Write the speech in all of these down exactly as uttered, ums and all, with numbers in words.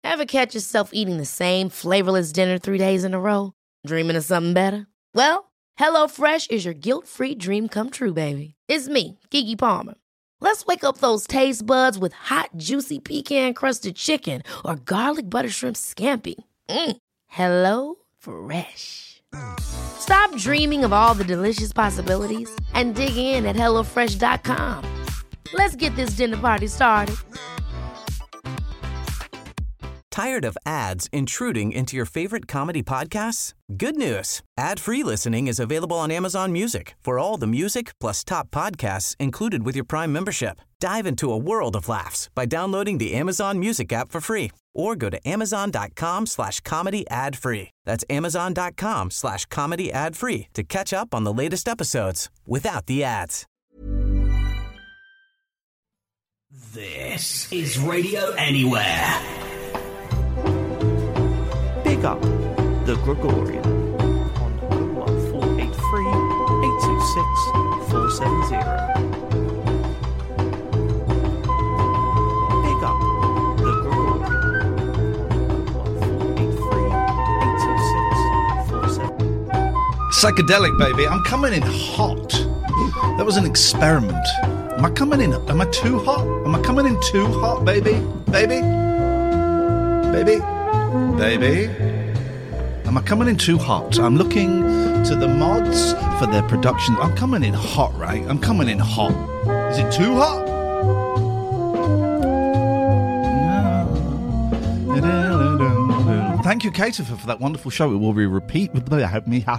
Ever catch yourself eating the same flavorless dinner three days in a row? Dreaming of something better? Well, HelloFresh is your guilt-free dream come true, baby. It's me, Keke Palmer. Let's wake up those taste buds with hot, juicy pecan-crusted chicken or garlic butter shrimp scampi. Mm. Hello Fresh. Stop dreaming of all the delicious possibilities and dig in at hello fresh dot com. Let's get this dinner party started. Tired of ads intruding into your favorite comedy podcasts? Good news. Ad-free listening is available on Amazon Music for all the music plus top podcasts included with your Prime membership. Dive into a world of laughs by downloading the Amazon Music app for free or go to amazon.com slash comedy ad free. That's amazon.com slash comedy ad free to catch up on the latest episodes without the ads. This is Radio Anywhere. Big up the Gregorian on one four eight three, eight two six, four seven zero. Big up the Gregorian on one four eight three, eight two six, four seven zero. Psychedelic, baby. I'm coming in hot. That was an experiment. Am I coming in? Am I too hot? Am I coming in too hot, baby? Baby? Baby? Baby? Am I coming in too hot? I'm looking to the mods for their production. I'm coming in hot, right? I'm coming in hot. Is it too hot? No. Thank you, Cater, for that wonderful show. It will be repeat with me.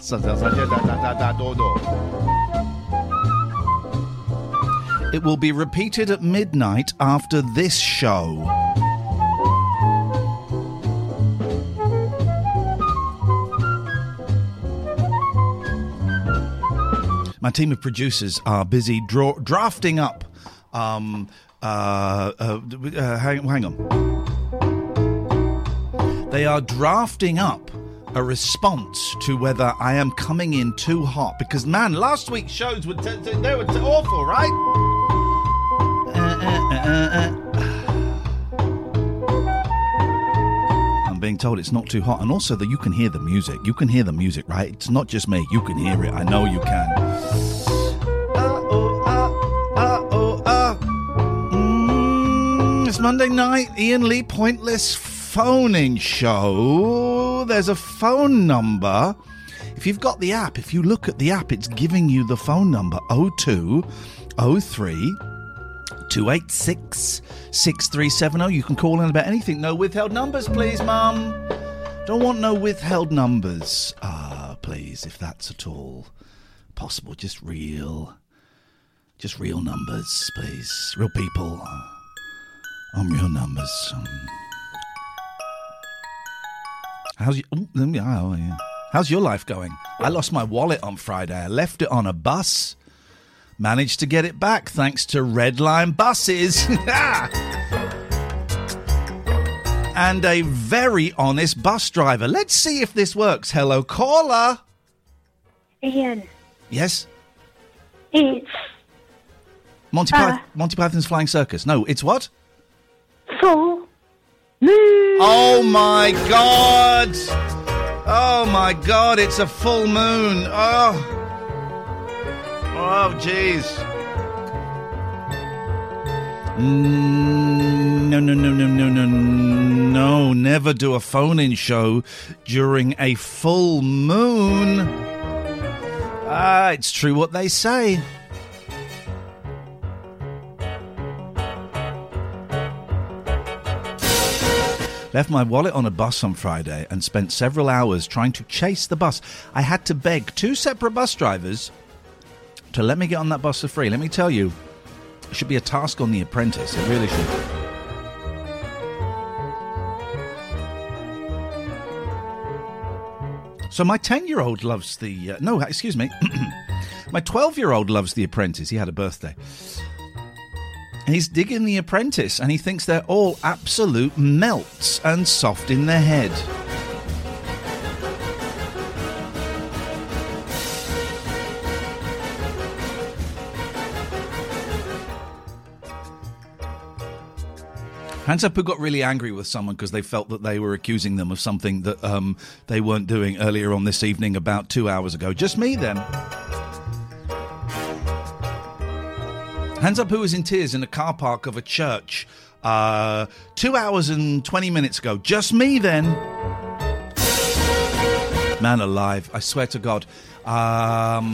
It will be repeated at midnight after this show. My team of producers are busy draw- drafting up. Um, uh, uh, uh, hang, hang on. They are drafting up a response to whether I am coming in too hot. Because, man, last week's shows were t- t- they were t- awful, right? Uh, uh, uh, uh. I'm being told it's not too hot, and also that you can hear the music. You can hear the music, right? It's not just me. You can hear it. I know you can. Uh-oh, uh, uh-oh, uh. Mm, it's Monday night. Ian Lee Pointless phoning show. There's a phone number. If you've got the app, if you look at the app, it's giving you the phone number oh two oh three two eight six six three seven oh. You can call in about anything. No withheld numbers, please, Mum. Don't want no withheld numbers. Ah, please, if that's at all possible. Just real, just real numbers, please. Real people on real numbers. Um, how's your, oh, yeah. How's your life going? I lost my wallet on Friday. I left it on a bus. Managed to get it back thanks to Red Line buses. And a very honest bus driver. Let's see if this works. Hello, caller. Ian. Yes? It's... Monty, uh, Pyth- Monty Python's Flying Circus. No, it's what? Full moon. Oh, my God. Oh, my God, it's a full moon. Oh. Oh, jeez. No, no, no, no, no, no, no. Never do a phone-in show during a full moon. Ah, it's true what they say. Left my wallet on a bus on Friday and spent several hours trying to chase the bus. I had to beg two separate bus drivers to let me get on that bus for free. Let me tell you, it should be a task on The Apprentice. It really should. So my ten-year-old loves the... Uh, no, excuse me. My twelve-year-old loves The Apprentice. He had a birthday. And he's digging The Apprentice, and he thinks they're all absolute melts and soft in their head. Hands up who got really angry with someone because they felt that they were accusing them of something that um, they weren't doing earlier on this evening about two hours ago. Just me, then. Hands up who was in tears in a car park of a church uh, two hours and twenty minutes ago. Just me, then. Man alive, I swear to God. Um...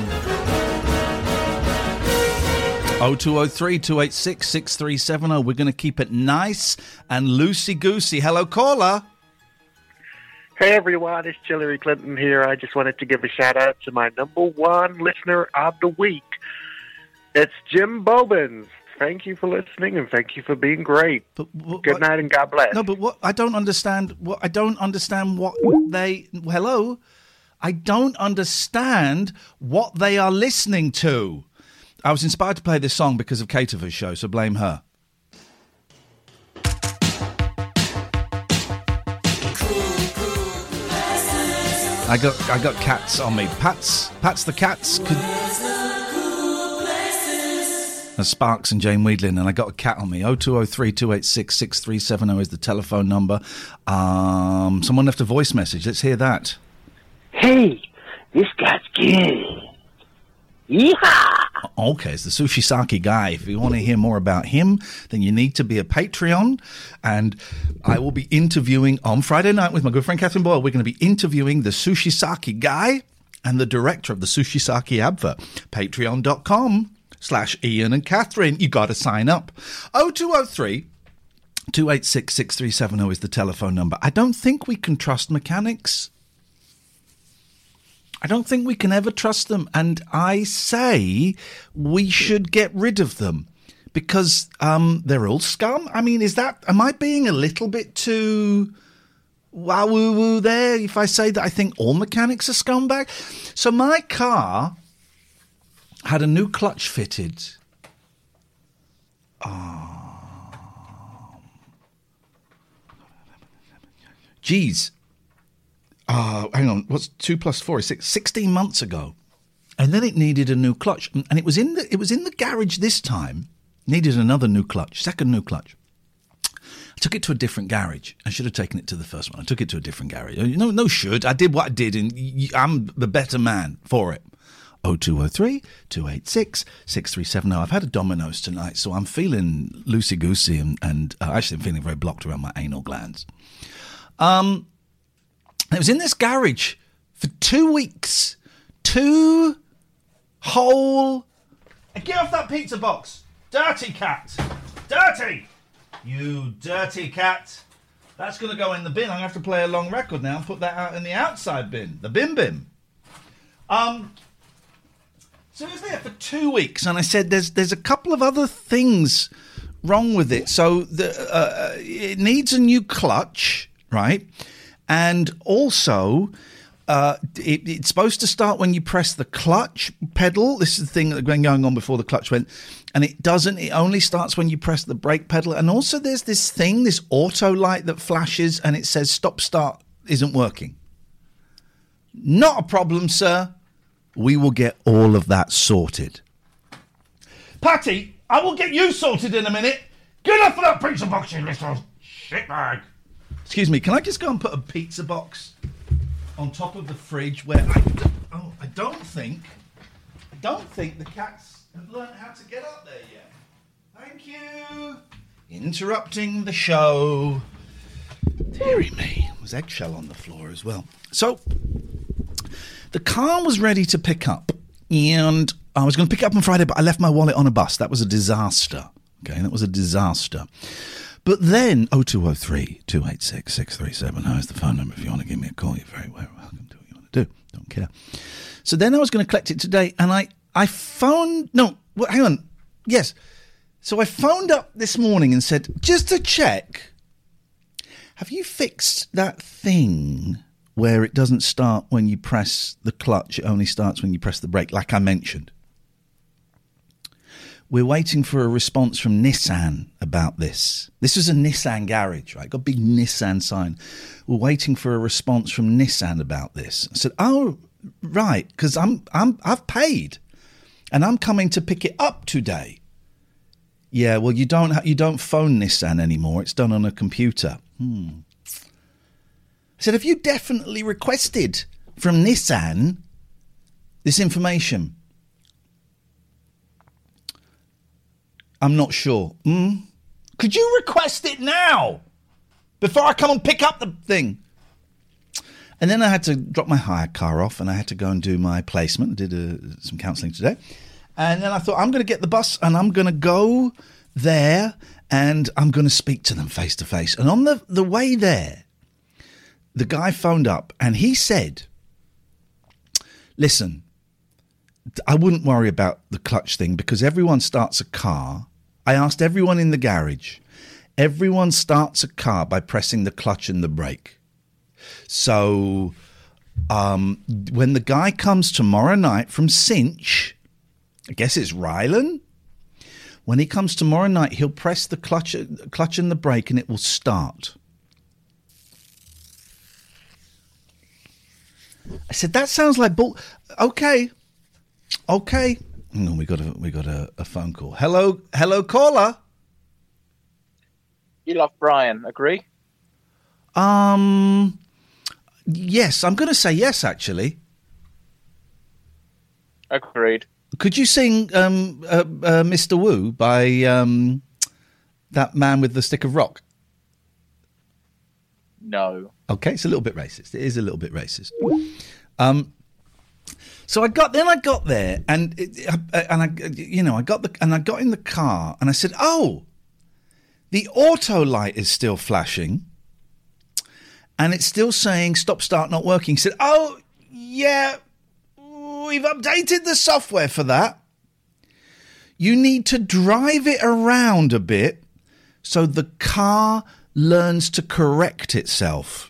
oh two oh three, two eight six, six three seven oh. We're going to keep it nice and loosey-goosey. Hello, caller. Hey, everyone. It's Hillary Clinton here. I just wanted to give a shout-out to my number one listener of the week. It's Jim Bobbins. Thank you for listening, and thank you for being great. But, what, Good night, and God bless. No, but what I don't understand. What I don't understand what they. Hello, I don't understand what they are listening to. I was inspired to play this song because of Caterva's show, so blame her. I got I got cats on me. Pats, Pats the cats. Could... There's Sparks and Jane Weedlin, and I got a cat on me. oh two oh three, two eight six, six three seven oh is the telephone number. Um, someone left a voice message. Let's hear that. Hey, this guy's good. Yeehaw! Okay, it's the Sushi Saki guy. If you want to hear more about him, then you need to be a Patreon. And I will be interviewing on Friday night with my good friend Catherine Boyle. We're going to be interviewing the Sushi Saki guy and the director of the Sushi Saki advert. Patreon.com slash Ian and Catherine. You got to sign up. oh two oh three, two eight six, six three seven oh is the telephone number. I don't think we can trust mechanics. I don't think we can ever trust them, and I say we should get rid of them because um, they're all scum. I mean, is that, am I being a little bit too wow woo woo there if I say that I think all mechanics are scumbag? So my car had a new clutch fitted. Oh. Geez. Uh, hang on, what's two plus four? Six, sixteen months ago. And then it needed a new clutch. And it was in the it was in the garage this time. Needed another new clutch, second new clutch. I took it to a different garage. I should have taken it to the first one. I took it to a different garage. No, no should. I did what I did, and I'm the better man for it. oh two oh three, two eight six, six three seven oh. I've had a Domino's tonight, so I'm feeling loosey-goosey, and, and uh, actually I'm feeling very blocked around my anal glands. Um... It was in this garage for two weeks. Two whole... Get off that pizza box. Dirty cat. Dirty. You dirty cat. That's going to go in the bin. I'm going to have to play a long record now and put that out in the outside bin. The bin bin. Um, so it was there for two weeks, and I said there's there's a couple of other things wrong with it. So the, uh, it needs a new clutch, right? And also, uh, it, it's supposed to start when you press the clutch pedal. This is the thing that's been going on before the clutch went. And it doesn't. It only starts when you press the brake pedal. And also there's this thing, this auto light that flashes and it says stop start isn't working. Not a problem, sir. We will get all of that sorted. Patty, I will get you sorted in a minute. Get off of that pizza box, you little shitbag. Excuse me, can I just go and put a pizza box on top of the fridge where I, oh, I don't think, I don't think the cats have learned how to get up there yet. Thank you. Interrupting the show. Deary me, there's eggshell on the floor as well. So, the car was ready to pick up, and I was going to pick it up on Friday, but I left my wallet on a bus. That was a disaster. Okay, that was a disaster. But then, oh two oh three, two eight six, six three seven oh is the phone number if you want to give me a call. You're very welcome to what you want to do. Don't care. So then I was going to collect it today, and I, I phoned... No, well, hang on. Yes. So I phoned up this morning and said, just to check, have you fixed that thing where it doesn't start when you press the clutch, it only starts when you press the brake, like I mentioned? We're waiting for a response from Nissan about this. This is a Nissan garage, right? Got a big Nissan sign. We're waiting for a response from Nissan about this. I said, oh, right, because I'm, I'm, I've paid, and I'm coming to pick it up today. Yeah, well, you don't ha- you don't phone Nissan anymore. It's done on a computer. Hmm. I said, have you definitely requested from Nissan this information? I'm not sure. Hmm? Could you request it now before I come and pick up the thing? And then I had to drop my hire car off and I had to go and do my placement. I did uh, some counselling today. And then I thought, I'm going to get the bus and I'm going to go there and I'm going to speak to them face to face. And on the, the way there, the guy phoned up and he said, listen, I wouldn't worry about the clutch thing because everyone starts a car. I asked everyone in the garage. Everyone starts a car by pressing the clutch and the brake. So um, when the guy comes tomorrow night from Cinch, I guess it's Rylan. When he comes tomorrow night, he'll press the clutch, clutch and the brake and it will start. I said, that sounds like bull. Okay. Okay. Hang on, we got a we got a, a phone call. Hello, hello, caller. You love Brian, agree? Um, yes, I'm going to say yes, actually. Agreed. Could you sing um, uh, uh, Mister Wu by um, that man with the stick of rock? No. Okay, it's a little bit racist. It is a little bit racist. Um, so I got then I got there and it, and I you know I got the and I got in the car and I said, oh, the auto light is still flashing, and it's still saying stop start not working. He said, oh yeah, we've updated the software for that. You need to drive it around a bit so the car learns to correct itself.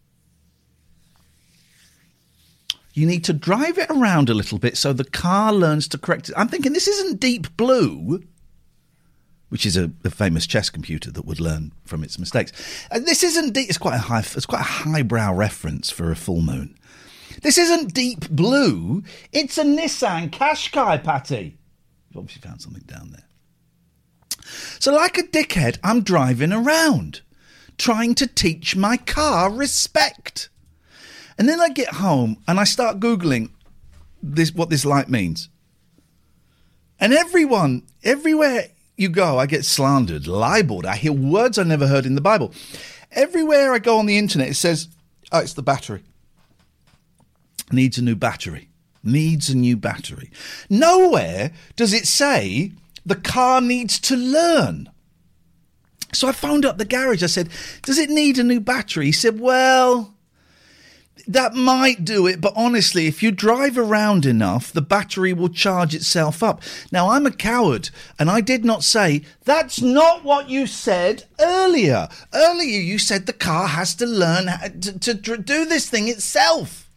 You need to drive it around a little bit so the car learns to correct it. I'm thinking this isn't Deep Blue, which is a, a famous chess computer that would learn from its mistakes. And this isn't deep. It's quite a high. It's quite a highbrow reference for a full moon. This isn't Deep Blue. It's a Nissan Qashqai, Patty. You've obviously found something down there. So, like a dickhead, I'm driving around, trying to teach my car respect. And then I get home and I start Googling this, what this light means. And everyone, everywhere you go, I get slandered, libeled. I hear words I never heard in the Bible. Everywhere I go on the internet, it says, oh, it's the battery. Needs a new battery. Needs a new battery. Nowhere does it say the car needs to learn. So I phoned up the garage. I said, does it need a new battery? He said, well, that might do it, but honestly, if you drive around enough, the battery will charge itself up. Now, I'm a coward, and I did not say, that's not what you said earlier. Earlier, you said the car has to learn how to, to, to do this thing itself.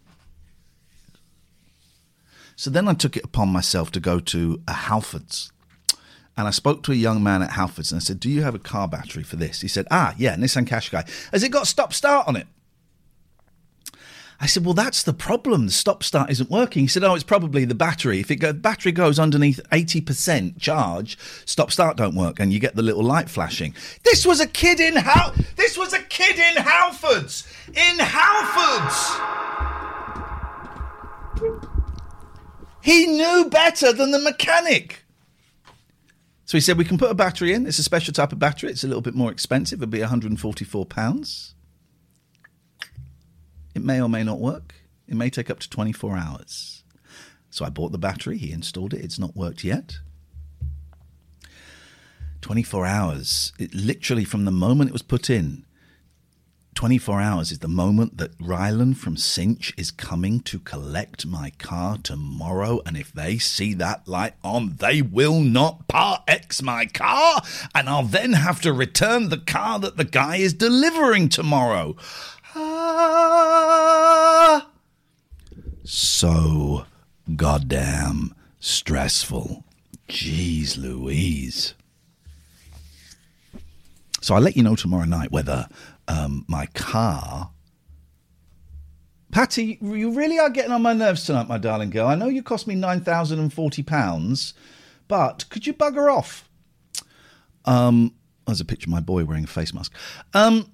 So then I took it upon myself to go to a Halfords. And I spoke to a young man at Halfords, and I said, do you have a car battery for this? He said, ah, yeah, Nissan Qashqai. Has it got stop-start on it? I said, well, that's the problem. The stop-start isn't working. He said, oh, it's probably the battery. If it go, battery goes underneath eighty percent charge, stop-start don't work, and you get the little light flashing. This was a kid in Hal- This was a kid in Halfords! In Halfords! He knew better than the mechanic. So he said, we can put a battery in. It's a special type of battery. It's a little bit more expensive. It'll be one hundred forty-four pounds. It may or may not work. It may take up to twenty-four hours. So I bought the battery. He installed it. It's not worked yet. twenty-four hours. It literally, from the moment it was put in, twenty-four hours is the moment that Rylan from Cinch is coming to collect my car tomorrow. And if they see that light on, they will not Part X my car. And I'll then have to return the car that the guy is delivering tomorrow. Ah, so goddamn stressful. Jeez Louise. So I'll let you know tomorrow night whether um, my car... Patty, you really are getting on my nerves tonight, my darling girl. I know you cost me nine thousand forty pounds, but could you bugger off? Um, there's a picture of my boy wearing a face mask. Um,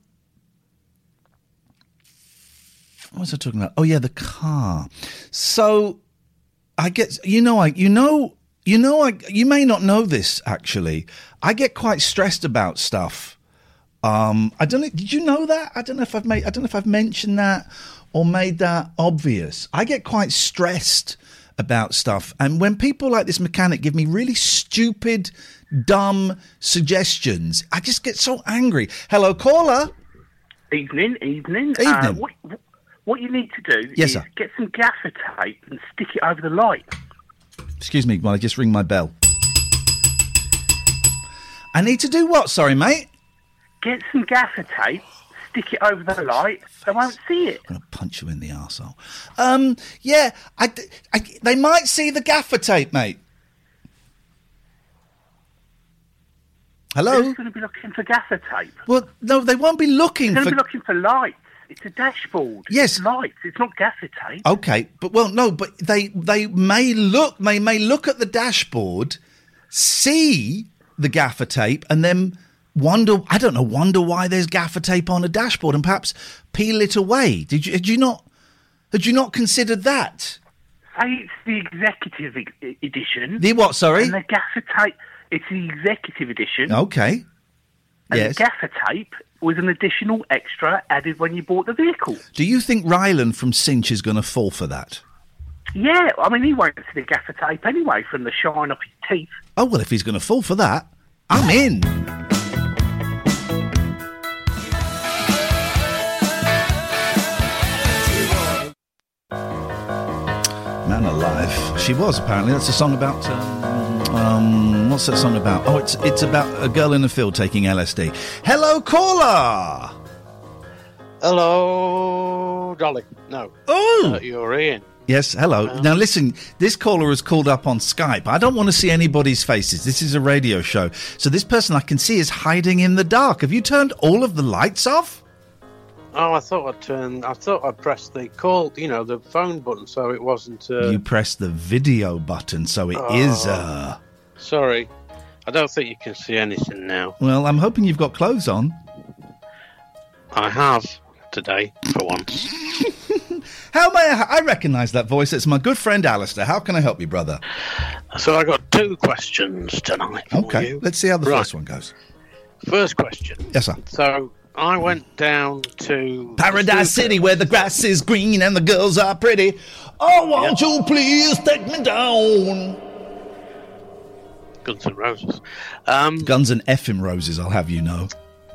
what was I talking about? Oh yeah, the car. So I get, you know, I, you know, you know, I, you may not know this actually. I get quite stressed about stuff. Um, I don't know. Did you know that? I don't know if I've made. I don't know if I've mentioned that or made that obvious. I get quite stressed about stuff, and when people like this mechanic give me really stupid, dumb suggestions, I just get so angry. Hello, caller. Evening, evening. Evening. Uh, what, what you need to do Yes, is sir. get some gaffer tape and stick it over the light. Excuse me while I just ring my bell. I need to do what? Sorry, mate. Get some gaffer tape, stick it over the light, they won't see it. I'm going to punch you in the arsehole. Um, yeah, I, I, they might see the gaffer tape, mate. Hello? Who's going to be looking for gaffer tape? Well, no, they won't be looking They're for... going to be looking for lights. It's a dashboard. Yes. It's lights. It's not gaffer tape. Okay, but well, no, but they they may look they may look at the dashboard, see the gaffer tape, and then wonder I don't know wonder why there's gaffer tape on a dashboard, and perhaps peel it away. Did you? Had you not? Had you not considered that? Say it's the executive e- edition. The what? Sorry. And the gaffer tape. It's the executive edition. Okay. And Yes. the gaffer tape was an additional extra added when you bought the vehicle. Do you think Ryland from Cinch is going to fall for that? Yeah, I mean, he won't see the gaffer tape anyway from the shine off his teeth. Oh well, if he's going to fall for that, I'm in. Man alive. She was, apparently. That's a song about... Um, um, what's that song about? Oh, it's it's about a girl in the field taking L S D. Hello, caller! Hello, Dolly. No. Oh! Uh, you're Ian. Yes, hello. Um, now, listen, this caller has called up on Skype. I don't want to see anybody's faces. This is a radio show. So this person I can see is hiding in the dark. Have you turned all of the lights off? Oh, I thought I'd turn... I thought I'd press the call, you know, the phone button so it wasn't... Uh... You press the video button, so it Oh. is... Uh... Sorry. I don't think you can see anything now. Well, I'm hoping you've got clothes on. I have today, for once. How may I... I recognise that voice. It's my good friend Alistair. How can I help you, brother? So I got two questions tonight for Okay, you. let's see how the Right. first one goes. First question. Yes, sir. So I went down to... Paradise City, where the grass is green and the girls are pretty. Oh, won't you please take me down? Guns N' Roses. Um, Guns and effing Roses, I'll have you know.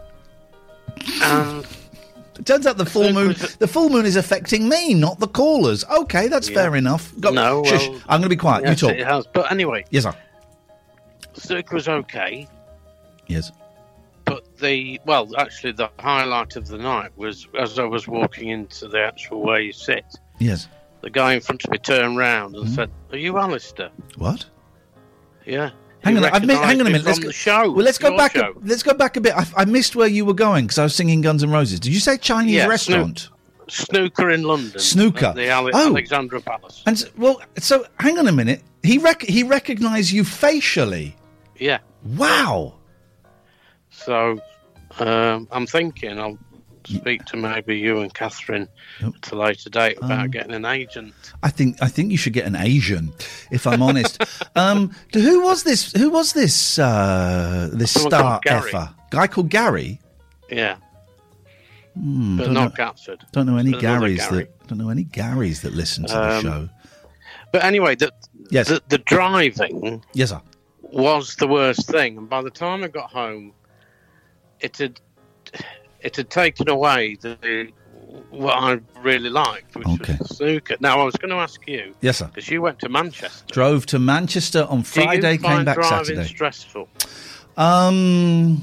and It turns out the full moon, the full moon is affecting me, not the callers. Okay, that's Yeah. fair enough. Go, No, shush, well, I'm going to be quiet. yes, you talk. it has. But anyway, Yes, sir. Stick was okay. Yes. But the, well, actually, the highlight of the night was as I was walking into the actual where you sit, Yes. the guy in front of me turned round and Mhm. said, "Are you Alistair?" What? Yeah. Hang He on, I've mi- hang on a recognised me minute. Let's from go, the show. well, let's go your back. A, show. let's go back a bit. I, I missed where you were going because I was singing Guns N' Roses. Did you say Chinese Yeah, restaurant? Snooker in London. Snooker. At the Ale- Oh. Alexandra Palace. And s- well, so hang on a minute. He rec- he recognised you facially. Yeah. Wow. So um, I'm thinking I'll speak to maybe you and Catherine at a later date about Um, getting an agent. I think I think you should get an Asian, if I'm honest. um, who was this? Who was this? Uh, this Someone star called Gary. effer guy called Gary. Yeah. Hmm, but don't not know, Gatford. Don't know any But another Garys Gary. that don't know any Garys that listen to the Um, show. But anyway, the, Yes. the, the driving Yes, sir. was the worst thing. And by the time I got home, it had it had taken away the what I really liked, which Okay. was the snooker. Now, I was going to ask you, Yes, sir. because you went to Manchester. Drove to Manchester on Friday, Do you came find back driving Saturday. stressful? Um,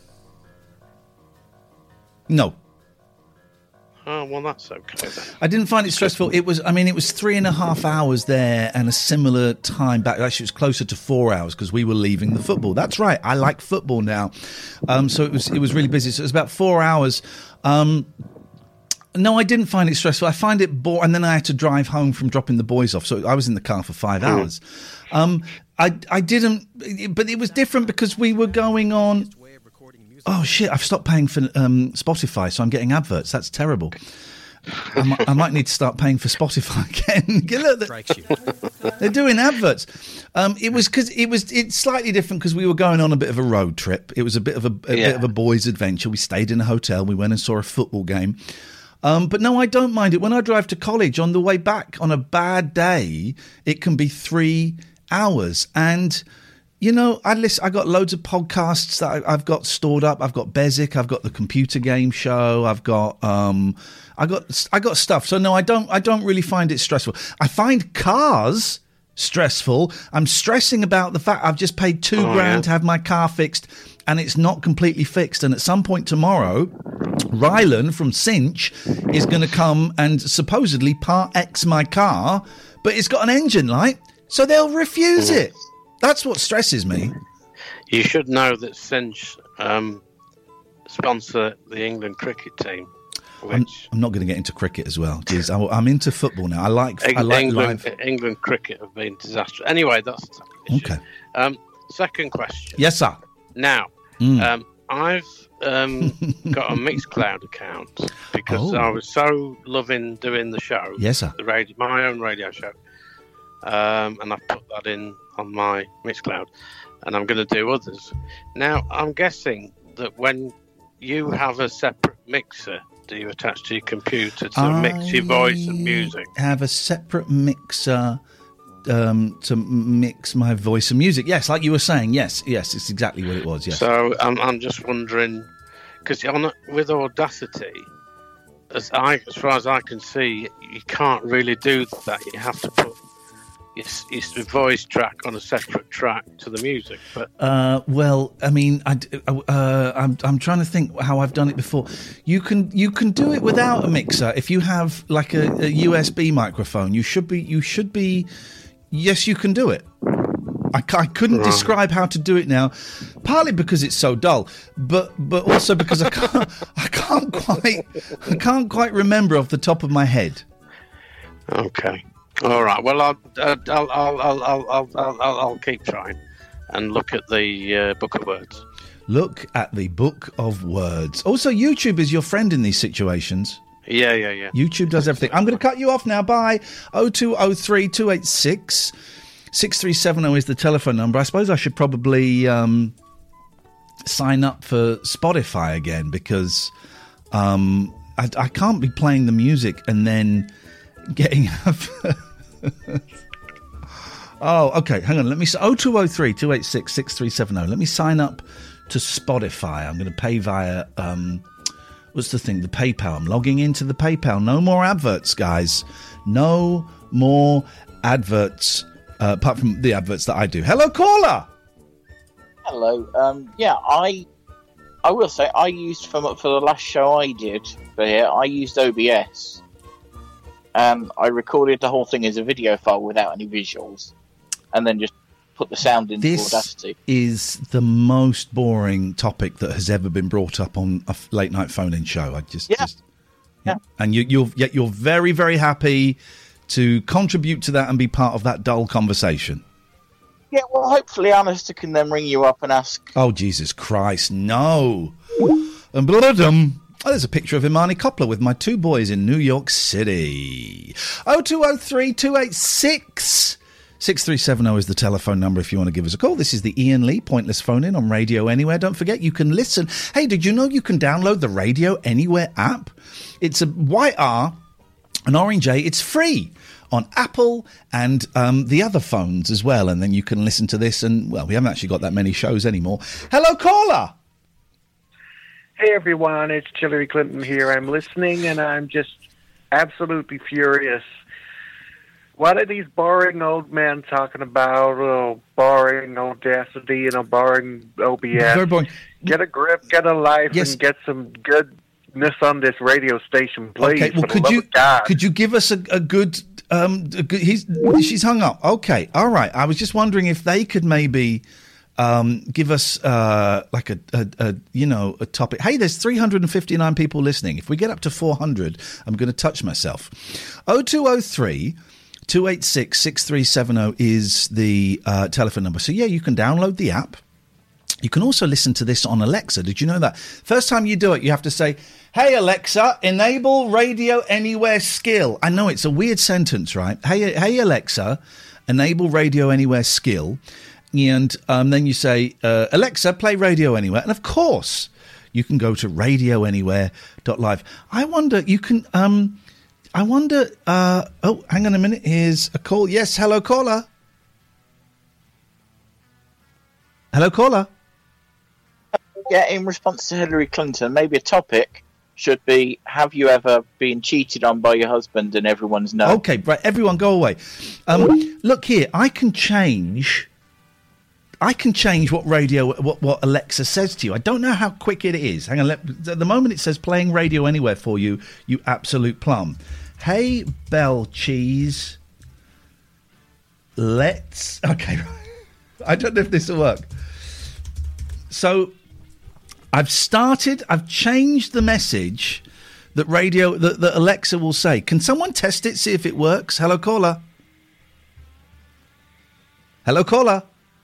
no. Oh, well, that's okay then. I didn't find it stressful. It was, I mean, it was three and a half hours there and a similar time back. Actually, it was closer to four hours because we were leaving the football. That's right. I like football now. Um, so it was, it was really busy. So it was about four hours. Um, No, I didn't find it stressful. I find it boring, and then I had to drive home from dropping the boys off. So I was in the car for five Mm. hours. Um, I I didn't, but it was different because we were going on. Oh shit! I've stopped paying for um, Spotify, so I'm getting adverts. That's terrible. I, might, I might need to start paying for Spotify again. Look, they're, they're doing adverts. Um, it was because it was it's slightly different because we were going on a bit of a road trip. It was a bit of a, a Yeah. bit of a boys' adventure. We stayed in a hotel. We went and saw a football game. Um, but no, I don't mind it. When I drive to college on the way back on a bad day, it can be three hours. And, you know, I listen, I got loads of podcasts that I, I've got stored up. I've got Bezic. I've got the computer game show. I've got, um, I got, I got stuff. So no, I don't, I don't really find it stressful. I find cars stressful. I'm stressing about the fact I've just paid two Oh, grand yeah. to have my car fixed and it's not completely fixed. And at some point tomorrow, Rylan from Cinch is going to come and supposedly part X my car, but it's got an engine light, so they'll refuse it. That's what stresses me. You should know that Cinch um, sponsor the England cricket team, I'm, which I'm not going to get into cricket as well. Jeez, I, I'm into football now. I like I like England, live. England cricket have been disastrous. Anyway, that's the second issue. Okay. Um, second question. Yes, sir. Now, Mm. um, I've um, got a Mixcloud account because Oh. I was so loving doing the show. Yes, sir. The radio, my own radio show, um, and I put that in on my Mixcloud, and I'm going to do others. Now, I'm guessing that when you have a separate mixer, do you attach to your computer to mix your voice and music? I have a separate mixer um, to mix my voice and music. Yes, like you were saying. Yes, yes, it's exactly what it was. Yes. So I'm, I'm just wondering, because with Audacity, as I, as far as I can see, you can't really do that. You have to put your, your voice track on a separate track to the music. But Uh, well, I mean, I, d- uh, I'm I'm trying to think how I've done it before. You can you can do it without a mixer if you have like a, a U S B microphone. You should be you should be. Yes, you can do it. I, c- I couldn't Right. describe how to do it now, partly because it's so dull, but but also because I can't I can't quite I can't quite remember off the top of my head. okay, all right. Well, I'll I'll I'll I'll I'll I'll, I'll, I'll, I'll keep trying and look at the uh, Book of Words. Look at the Book of Words. Also, YouTube is your friend in these situations. Yeah, yeah, yeah. YouTube does everything. I'm going to cut you off now. Bye. oh two oh three, two eight six, six three seven oh is the telephone number. I suppose I should probably um, sign up for Spotify again because um, I, I can't be playing the music and then getting... oh, okay. Hang on. Let me... oh two oh three, two eight six, six three seven oh. Let me sign up to Spotify. I'm going to pay via... Um, What's the thing? The PayPal. I'm logging into the PayPal. No more adverts, guys. No more adverts, uh, apart from the adverts that I do. Hello, caller. Hello. Um, yeah, I I will say I used for for the last show I did for here. I used O B S, and I recorded the whole thing as a video file without any visuals, and then just put the sound into This Audacity. is the most boring topic that has ever been brought up on a f- late night phone-in show. I just, Yeah. just yeah. And you, you're yet you're very, very happy to contribute to that and be part of that dull conversation. Yeah, well, hopefully Alistair can then ring you up and ask. Oh, Jesus Christ, no. And bloodum. Oh, there's a picture of Imani Coppola with my two boys in New York City. oh two oh three, two eight six, six three seven oh is the telephone number if you want to give us a call. This is the Ian Lee Pointless Phone In on Radio Anywhere. Don't forget, you can listen. Hey, did you know you can download the Radio Anywhere app? It's a Y R, an Orange A. It's free on Apple and um, the other phones as well. And then you can listen to this. And, well, we haven't actually got that many shows anymore. Hello, caller. Hey everyone, it's Hillary Clinton here. I'm listening and I'm just absolutely furious. What are these boring old men talking about? Oh, boring Audacity, you know, boring O B S. Very boring. Get a grip, get a life, Yes. and get some goodness on this radio station, please. Okay, well, for the could love you of God. could you give us a, a good? Um, a good he's she's hung up. Okay, all right. I was just wondering if they could maybe Um, give us uh, like a, a, a, you know, a topic. Hey, there's three hundred fifty-nine people listening. If we get up to four hundred, I'm going to touch myself. oh two oh three, two eight six, six three seven oh is the uh, telephone number. So, yeah, you can download the app. You can also listen to this on Alexa. Did you know that? First time you do it, you have to say, hey, Alexa, enable Radio Anywhere skill. I know it's a weird sentence, right? Hey, hey Alexa, enable Radio Anywhere skill. And um, then you say, uh, Alexa, play Radio Anywhere. And, of course, you can go to radio anywhere dot live. I wonder, you can... Um, I wonder... Uh, oh, hang on a minute. Here's a call. Yes, hello, caller. Hello, caller. Yeah, in response to Hillary Clinton, maybe a topic should be, have you ever been cheated on by your husband and everyone's no? Okay, right, everyone go away. Um, look here, I can change... I can change what radio, what, what Alexa says to you. I don't know how quick it is. Hang on, let, at the moment it says playing Radio Anywhere for you, you absolute plum. Hey, Bell Cheese, let's... Okay, I don't know if this will work. So, I've started, I've changed the message that radio, that, that Alexa will say. Can someone test it, see if it works? Hello, caller. Hello, caller.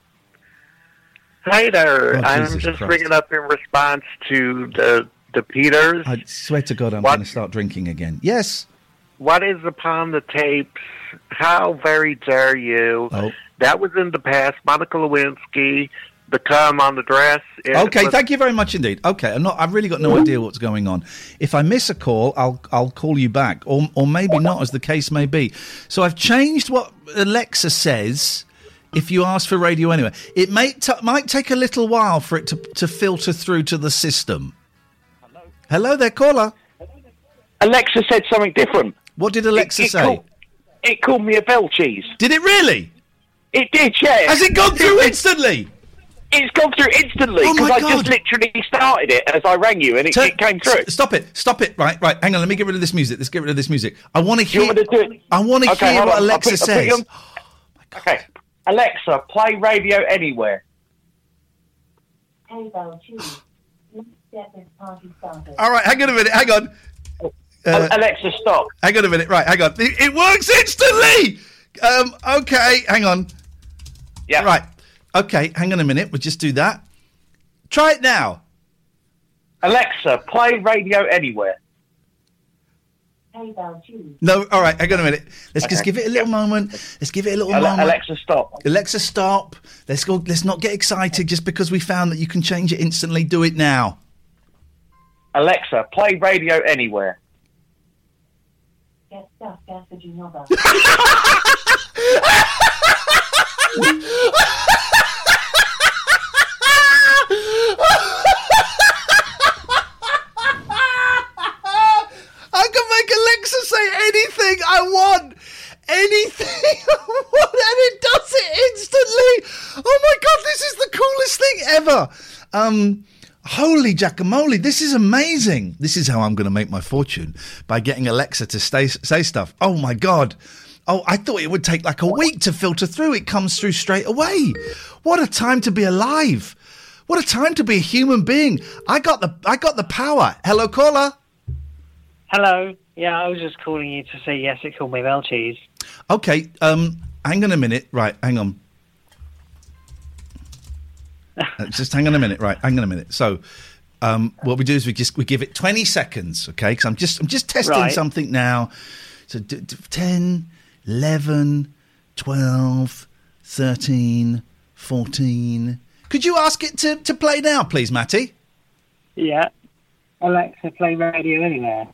Hi there. Oh, I'm Jesus just Christ. ringing up in response to the the Peters. I swear to God, I'm What? going to start drinking again. Yes. What is upon the tapes? How very dare you? Oh. That was in the past. Monica Lewinsky, the cum on the dress. It Okay, was- thank you very much indeed. Okay, I'm not. I've really got no idea what's going on. If I miss a call, I'll I'll call you back, or or maybe not, as the case may be. So I've changed what Alexa says. If you ask for Radio Anywhere, it may t- might take a little while for it to to filter through to the system. Hello, hello there, caller. Alexa said something different. What did Alexa it, it say? Called, it called me a bell cheese. Did it really? It did, yeah. Has it gone through instantly? It's gone through instantly Oh because my I just God. literally started it as I rang you and it, Turn- it came through. S- Stop it! Stop it! Right, right. Hang on. Let me get rid of this music. Let's get rid of this music. I want to Do you hear. want me to do it? I want to Okay, hear hold what on. I'll Alexa put- I'll put you says. on- Okay. Alexa, play Radio Anywhere. Hey, Bell Cheese. Let's get this party started. All right, hang on a minute. Hang on. Uh, Alexa, stop. Hang on a minute. Right, hang on. It, it works instantly. Um. Okay. Hang on. Yeah. Right. Okay. Hang on a minute. We'll just do that. Try it now. Alexa, play Radio Anywhere. Hey, Bell Cheese. No. All right. Hang on a minute. Let's just Okay. give it a little moment. Let's give it a little Ale- moment. Alexa, stop. Alexa, stop. Let's go. Let's not get excited just because we found that you can change it instantly. Do it now. Alexa, play Radio Anywhere. Get stuff, Gafford, you knobber. I can make Alexa say anything I want. Anything I want, and it does it instantly. Oh my God, this is the coolest thing ever. Um, holy guacamole, this is amazing. This is how I'm going to make my fortune, by getting Alexa to stay, say stuff. Oh my God. Oh, I thought it would take like a week to filter through. It comes through straight away. What a time to be alive. What a time to be a human being. I got the I got the power. Hello, caller. Hello. Yeah, I was just calling you to say yes, it called me bell cheese. Okay, um, hang on a minute. Right, hang on. Uh, just hang on a minute. Right, hang on a minute. So, um, what we do is we just we give it twenty seconds, okay? Because I'm just I'm just testing Right. something now. So, d- d- ten, eleven, twelve, thirteen, fourteen. Could you ask it to, to play now, please, Matty? Yeah. Alexa, play Radio Anywhere.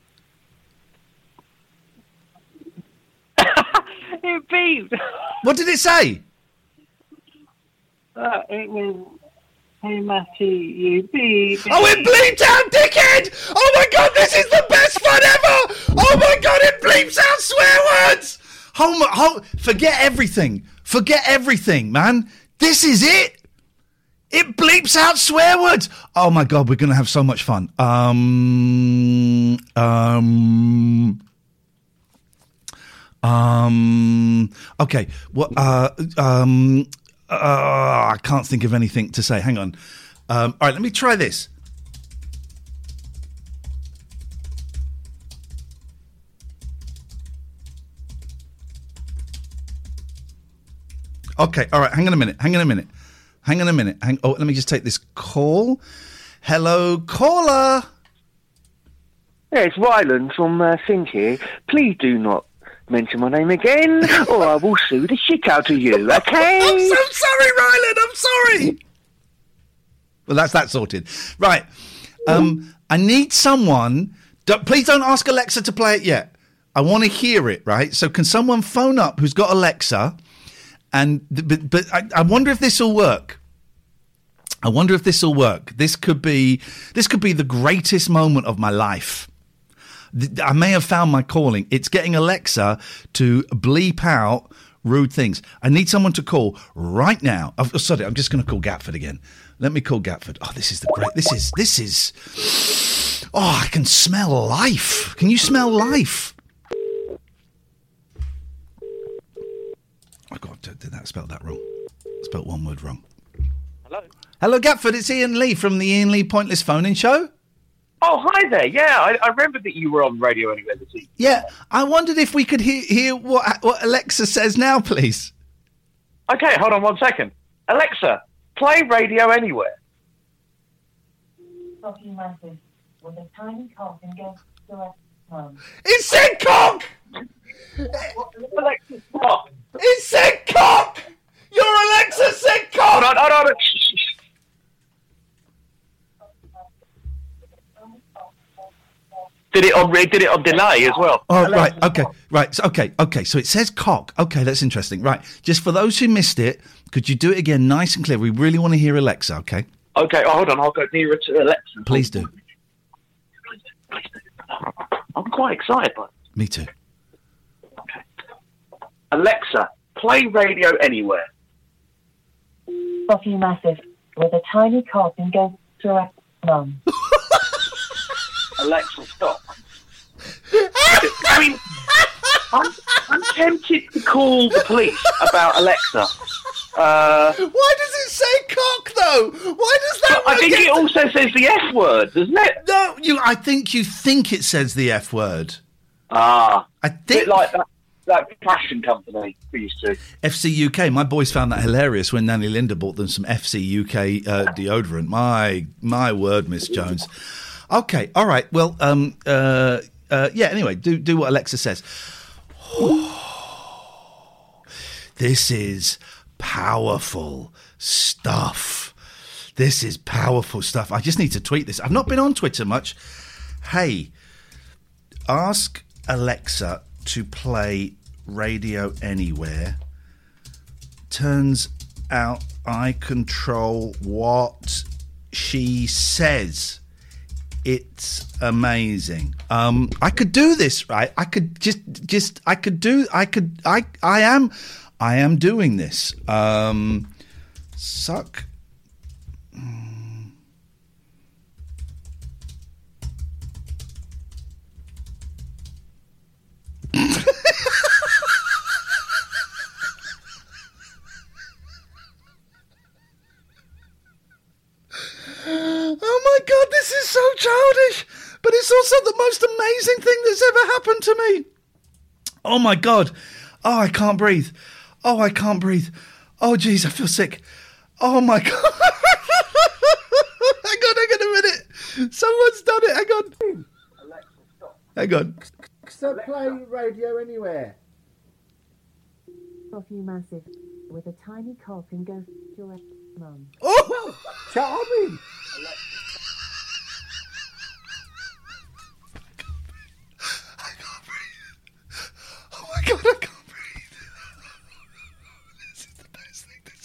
It beeped. What did it say? Uh, it was, hey Matty, you beep. Oh, it bleeped out, dickhead! Oh my God, this is the best fun ever! Oh my God, it bleeps out swear words! Oh my, oh, forget everything. Forget everything, man. This is it. It bleeps out swear words. Oh my God, we're going to have so much fun. Um, um, um, okay. What, uh, um, Uh, I can't think of anything to say. Hang on. Um, all right, let me try this. Okay, all right, hang on a minute, hang on a minute. Hang on a minute. Hang, oh, let me just take this call. Hello, caller. Yeah, it's Ryland from uh, Think here. Please do not mention my name again, or I will sue the shit out of you, okay? I'm so sorry, Ryland, I'm sorry. Well, that's that sorted. Right, um, I need someone... Don't, please don't ask Alexa to play it yet. I want to hear it, right? So can someone phone up who's got Alexa... And but, but I, I wonder if this will work. I wonder if this will work. This could be this could be the greatest moment of my life. I may have found my calling. It's getting Alexa to bleep out rude things. I need someone to call right now. Oh, sorry, I'm just going to call Gatford again. Let me call Gatford. Oh, this is the great. This is this is. Oh, I can smell life. Can you smell life? Oh, God, did that spell that wrong? Spelled one word wrong. Hello? Hello, Gatford. It's Ian Lee from the Ian Lee Pointless Phone-In Show. Oh, hi there. Yeah, I, I remember that you were on Radio Anywhere this evening. Yeah, I wondered if we could hear, hear what, what Alexa says now, please. Okay, hold on one second. Alexa, play Radio Anywhere. Cocky massive with a tiny cock and goes to a mum. It said cock! Alexa, stop. It said cock! Your Alexa said cock! Hold on, hold on. Did it on did it on delay as well? Oh, right, okay, right, so, okay, okay. So it says cock. Okay, that's interesting. Right, just for those who missed it, could you do it again, nice and clear? We really want to hear Alexa. Okay. Okay, oh, hold on. I'll go nearer to Alexa. Please do. I'm quite excited by it. Me too. Alexa, play Radio Anywhere. Cocky massive with a tiny cock and goes to a mum. Alexa, stop. I mean, I'm, I'm tempted to call the police about Alexa. Uh, Why does it say cock, though? Why does that... I think it also says the F word, doesn't it? No, you. I think you think it says the F word. Ah. I A think... bit like that, that fashion company we used to. F C U K. My boys found that hilarious when Nanny Linda bought them some F C U K uh, deodorant. My my word, Miss Jones. Okay, all right. Well, um, uh, uh, yeah. Anyway, do do what Alexa says. This is powerful stuff. This is powerful stuff. I just need to tweet this. I've not been on Twitter much. Hey, ask Alexa to play Radio Anywhere. Turns out I control what she says. It's amazing. Um, I could do this, right? I could just, just, I could do, I could, I, I am, I am doing this. Um, suck. Mm. Oh my God, this is so childish, but it's also the most amazing thing that's ever happened to me. Oh my God. Oh, I can't breathe. Oh, I can't breathe. Oh, jeez, I feel sick. Oh my God. Hang on, hang on a minute. Someone's done it. Hang on. Hang on. So play Radio Anywhere. Cocky massive with a tiny cock and goes to a mum. Oh, charming. Oh my God, I can't breathe. This is the best thing that's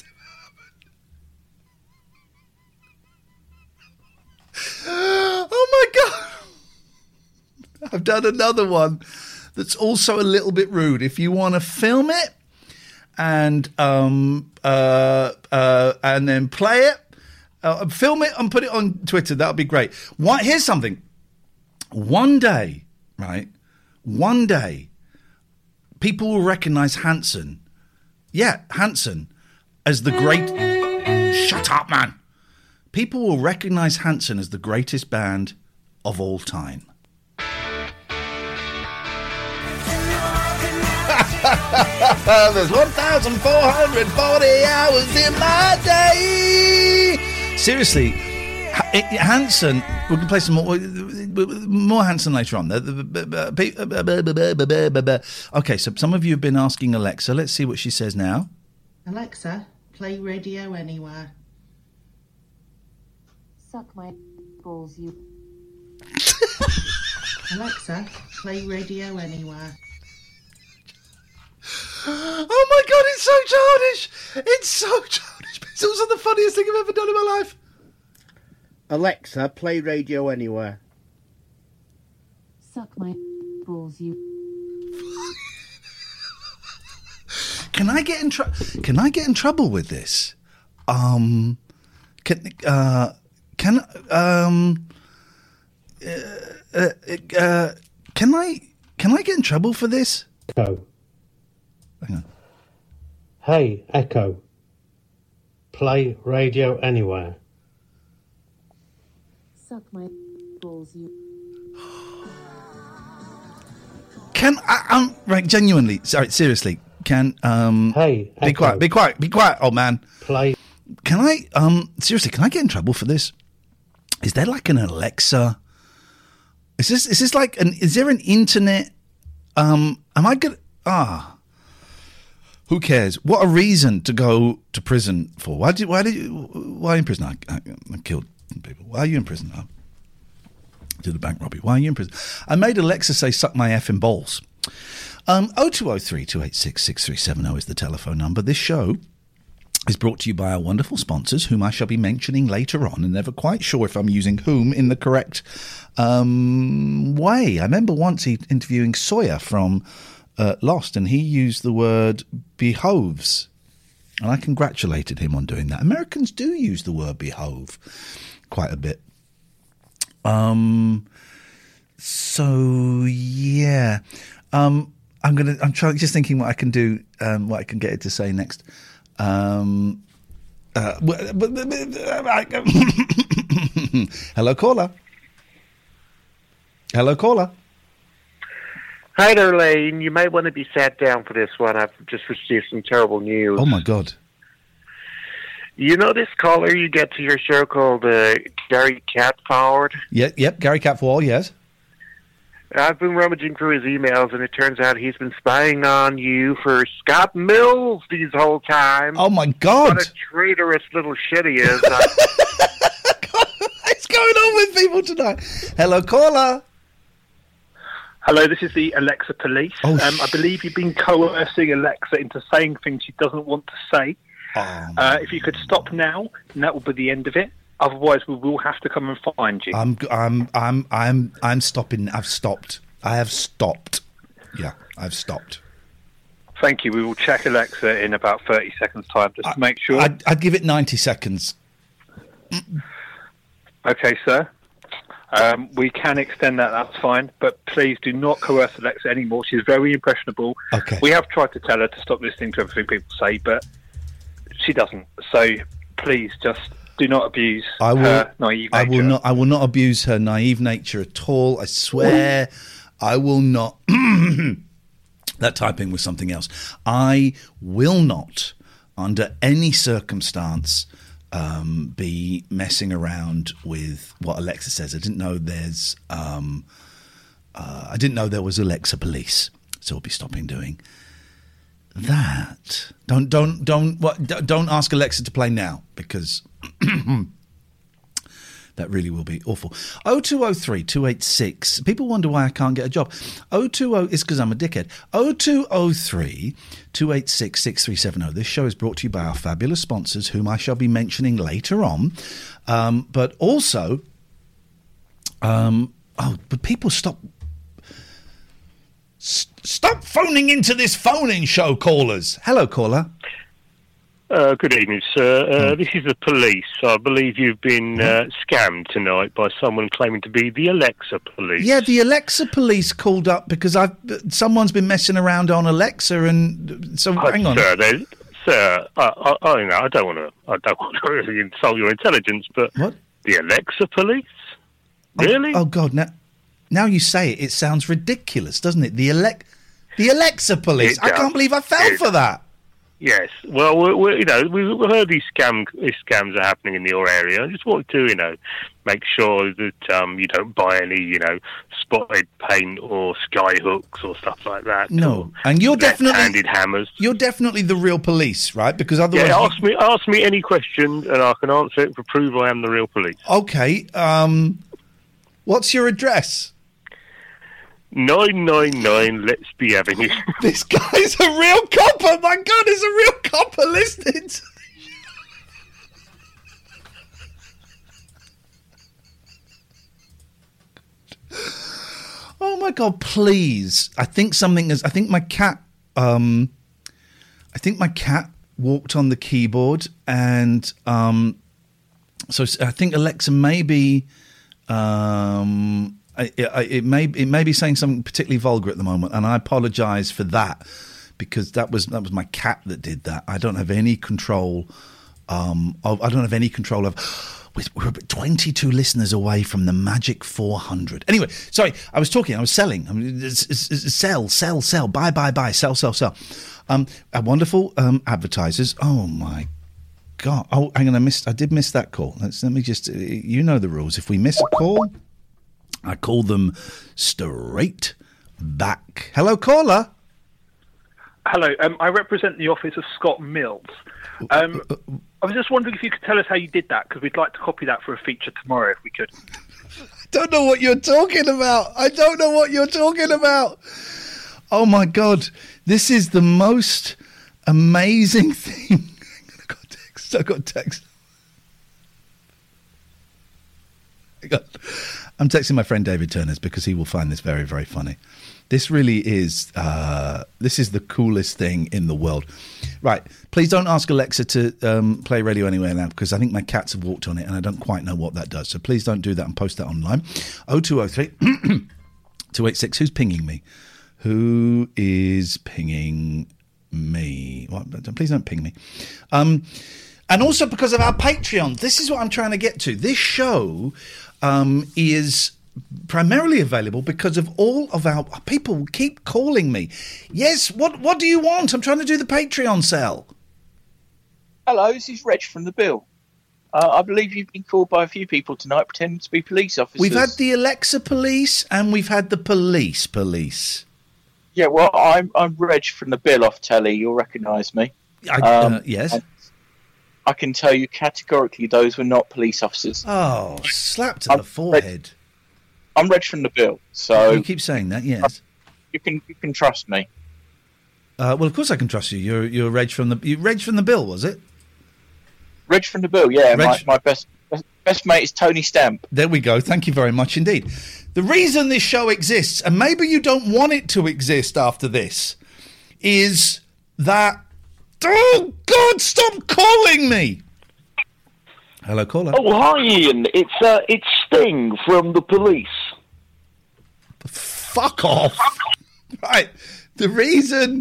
ever happened. Oh my God. I've done another one that's also a little bit rude. If you want to film it and um uh uh and then play it, uh, film it and put it on Twitter, that would be great. What, here's something. One day, right? One day, people will recognise Hanson. Yeah, Hanson. as the great... Shut up, man. People will recognise Hanson as the greatest band of all time. There's one thousand four hundred forty hours in my day. Seriously, H- Hanson, we can play some more, more Hanson later on. Okay, so some of you have been asking Alexa. Let's see what she says now. Alexa, play Radio Anywhere. Suck my balls, you. Alexa, play Radio Anywhere. Oh my God, it's so childish. It's so childish. It's also the funniest thing I've ever done in my life. Alexa, play Radio Anywhere. Suck my balls, you. Can I get in trouble? Can I get in trouble with this? Um, can uh, can um, uh, uh, uh, can I can I get in trouble for this? Echo. Hang on. Hey, Echo. Play Radio Anywhere. Suck my balls, you. Can I? Um, right, genuinely, sorry, seriously. Can um? Hey, be Echo. quiet, be quiet, be quiet, old man. Play. Can I? Um, seriously, can I get in trouble for this? Is there like an Alexa? Is this? Is this like an? Is there an internet? Um, am I gonna? Ah. Who cares? What a reason to go to prison for. Why did? Why did? You, why are you in prison? I, I, I killed people. Why are you in prison? I did a bank robbery. Why are you in prison? I made Alexa say "suck my effing balls." Um, oh two oh three, two eight six, six three seven oh is the telephone number. This show is brought to you by our wonderful sponsors, whom I shall be mentioning later on, and never quite sure if I'm using whom in the correct um, way. I remember once he interviewing Sawyer from uh, Lost, and he used the word behoves, and I congratulated him on doing that. Americans do use the word behove quite a bit. Um. So yeah, um, I'm gonna. I'm trying. Just thinking what I can do. Um, what I can get it to say next. Um. Uh, hello, caller. Hello, caller. Hi there, Lane. You might want to be sat down for this one. I've just received some terrible news. Oh my God. You know this caller you get to your show called uh, Gary Catford? Yep, yep. Gary Catford. Yes. I've been rummaging through his emails, and it turns out he's been spying on you for Scott Mills these whole time. Oh, my God. What a traitorous little shit he is. What's going on with people tonight? Hello, caller. Hello, this is the Alexa police. Oh, um, I believe you've been coercing Alexa into saying things she doesn't want to say. Oh, uh, if you could stop now, and that will be the end of it. Otherwise, we will have to come and find you. I'm, I'm, I'm, I'm, I'm stopping. I've stopped. I have stopped. Yeah, I've stopped. Thank you. We will check Alexa in about thirty seconds' time just I, to make sure. I'd, I'd give it ninety seconds. Okay, sir. Um, we can extend that. That's fine. But please do not coerce Alexa anymore. She's very impressionable. Okay. We have tried to tell her to stop listening to everything people say, but she doesn't. So please just do not abuse I will, her naive nature. I will not. I will not abuse her naive nature at all. I swear, I will not. That typing was something else. I will not, under any circumstance, um, be messing around with what Alexa says. I didn't know there's. Um, uh, I didn't know there was Alexa police, so I'll be stopping doing that. Don't don't don't what? Don't ask Alexa to play now, because that really will be awful. oh two oh three, two eight six. People wonder why I can't get a job. oh two oh is because I'm a dickhead. oh two oh three, two eight six, six three seven oh. This show is brought to you by our fabulous sponsors, whom I shall be mentioning later on. Um, but also, um, oh, but people stop. Stop phoning into this phoning show, callers. Hello, caller. Uh, good evening, sir. Uh, this is the police. I believe you've been uh, scammed tonight by someone claiming to be the Alexa police. Yeah, the Alexa police called up because I've someone's been messing around on Alexa, and so Uh, hang on. Sir, there, sir, I, I, I, you know, I don't want to, I don't want to really insult your intelligence, but what? The Alexa police? Really? Oh, oh God! Now, now you say it, it sounds ridiculous, doesn't it? The elec, the Alexa police. It I does. can't believe I fell It- for that. Yes. Well, we're, we're, you know, we've heard these scam these scams are happening in your area. I just want to, you know, make sure that um, you don't buy any, you know, spotted paint or sky hooks or stuff like that. No, and you're definitely handed hammers. You're definitely the real police, right? Because otherwise, Yeah, ask me ask me any question and I can answer it to prove I am the real police. okay. Um, what's your address? Nine nine nine. Let's be Avenue. This guy's a real copper. My God, there's a real copper listed. Oh my God! Please, I think something is. I think my cat. Um, I think my cat walked on the keyboard, and um, so I think Alexa may be. Um, I, I, it may it may be saying something particularly vulgar at the moment, and I apologise for that because that was that was my cat that did that. I don't have any control. Um, of, I don't have any control of. We're about twenty-two listeners away from the magic four hundred. Anyway, sorry, I was talking. I was selling. I mean, it's, it's, it's sell, sell, sell. Buy, buy, buy. Sell, sell, sell. Um, our wonderful um, advertisers. Oh my God! Oh, hang on. I missed. I did miss that call. Let's let me just. You know the rules. If we miss a call, I call them straight back. Hello, caller. Hello, um, I represent the office of Scott Mills. Um, I was just wondering if you could tell us how you did that, because we'd like to copy that for a feature tomorrow if we could. I don't know what you're talking about. I don't know what you're talking about. Oh my God, this is the most amazing thing. I got text. I got text. I got, I'm texting my friend David Turners because he will find this very, very funny. This really is, uh, this is the coolest thing in the world. Right, please don't ask Alexa to um, play Radio Anywhere now because I think my cats have walked on it and I don't quite know what that does. So please don't do that and post that online. oh two oh three, two eight six, who's pinging me? Who is pinging me? What? Please don't ping me. Um, and also because of our Patreon. This is what I'm trying to get to. This show um, is... primarily available because of all of our people keep calling me. Yes, what what do you want? I'm trying to do the Patreon sell. Hello, this is Reg from the Bill. Uh, I believe you've been called by a few people tonight pretending to be police officers. We've had the Alexa police and we've had the police police. Yeah, well, I'm I'm Reg from the Bill off telly. You'll recognise me. I, Um, uh, yes. I can tell you categorically those were not police officers. Oh, slap to the forehead. I'm Reg from the Bill, so You keep saying that, yes. you can you can trust me. Uh, well, of course I can trust you. You're you're Reg from the you Reg from the Bill, was it? Reg from the Bill, yeah. Reg- My, my best best mate is Tony Stamp. There we go. Thank you very much indeed. The reason this show exists, and maybe you don't want it to exist after this, is that... Oh, God, stop calling me! Hello, caller. Oh, hi, Ian. It's uh, it's Sting from the police. Fuck off. Right. The reason...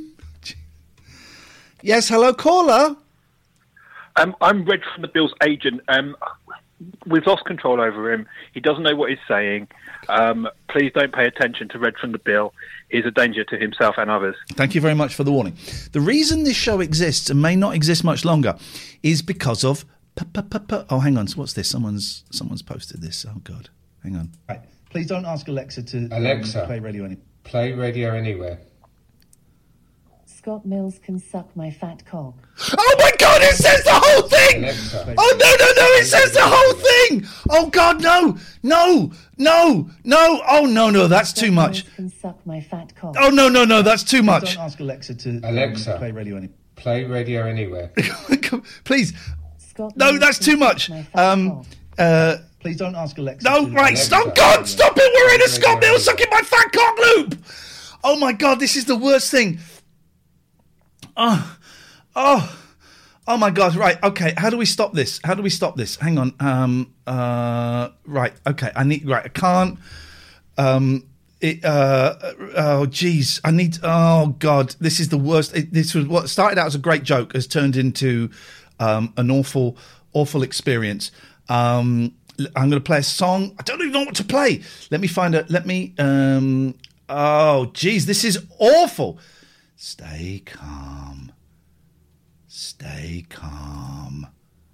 Yes, hello, caller. Um, I'm Reg from the Bill's agent. Um, we've lost control over him. He doesn't know what he's saying. Um, please don't pay attention to Reg from the Bill. He's a danger to himself and others. Thank you very much for the warning. The reason this show exists and may not exist much longer is because of... Oh, hang on. What's this? Someone's someone's posted this. Oh, God. Hang on. Right. Please don't ask Alexa to Alexa, um, play Radio Anywhere. Play Radio Anywhere. Scott Mills can suck my fat cock. Oh, my God, it says the whole thing! Alexa. Oh, no, no, no, it says the whole thing! Oh, God, no! No! No! No! Oh, no, no, that's too much. Can suck my fat cock. Oh, no, no, no, that's too much. Don't ask Alexa to Alexa, play Radio Anywhere. Play Radio Anywhere. Please. Scott No, Mills that's can too suck much. my fat Um, cock. uh, Please don't ask Alexa. No, to- right, Alexa. stop, God, stop it! We're in a Scott Mills sucking my fat cock loop! Oh, my God, this is the worst thing. Oh, oh, oh, my God, right, okay, how do we stop this? How do we stop this? Hang on, um, uh, right, okay, I need, right, I can't, um, It, uh, oh, geez. I need... Oh, God. This is the worst. It, this was what started out as a great joke has turned into um, an awful, awful experience. Um, I'm going to play a song. I don't even know what to play. Let me find a... Let me... Um, oh, geez. This is awful. Stay calm. Stay calm.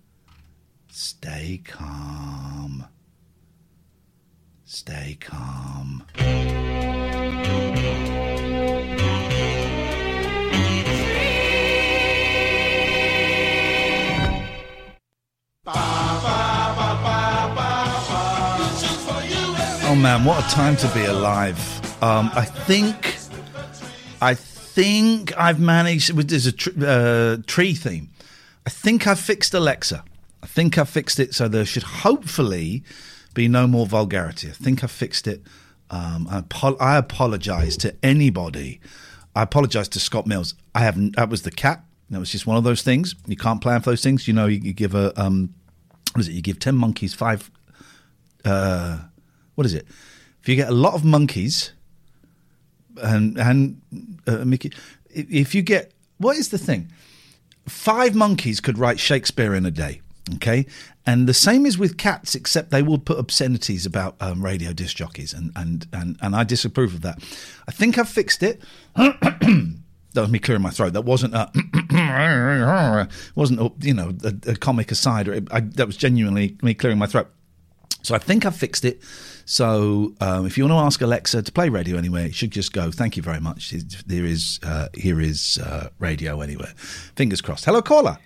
Stay calm. Stay calm. Oh man, what a time to be alive. Um, I think, I think I've managed, there's a tr- uh, tree theme. I think I've fixed Alexa. I think I've fixed it so there should hopefully be no more vulgarity. I think I've fixed it. Um, I, apo- I apologise to anybody. I apologise to Scott Mills. I haven't. That was the cat. That was just one of those things. You can't plan for those things. You know, you, you give a um, what is it? You give ten monkeys five. Uh, what is it? If you get a lot of monkeys, and and uh, Mickey, if you get what is the thing? Five monkeys could write Shakespeare in a day. Okay, and the same is with cats, except they will put obscenities about um, radio disc jockeys, and, and and and I disapprove of that. I think I've fixed it. That was me clearing my throat. That wasn't a wasn't a, you know a, a comic aside. Or I, that was genuinely me clearing my throat. So I think I've fixed it. So um, if you want to ask Alexa to play Radio Anywhere, it should just go, thank you very much. There is uh, here is uh, Radio Anywhere. Fingers crossed. Hello, caller.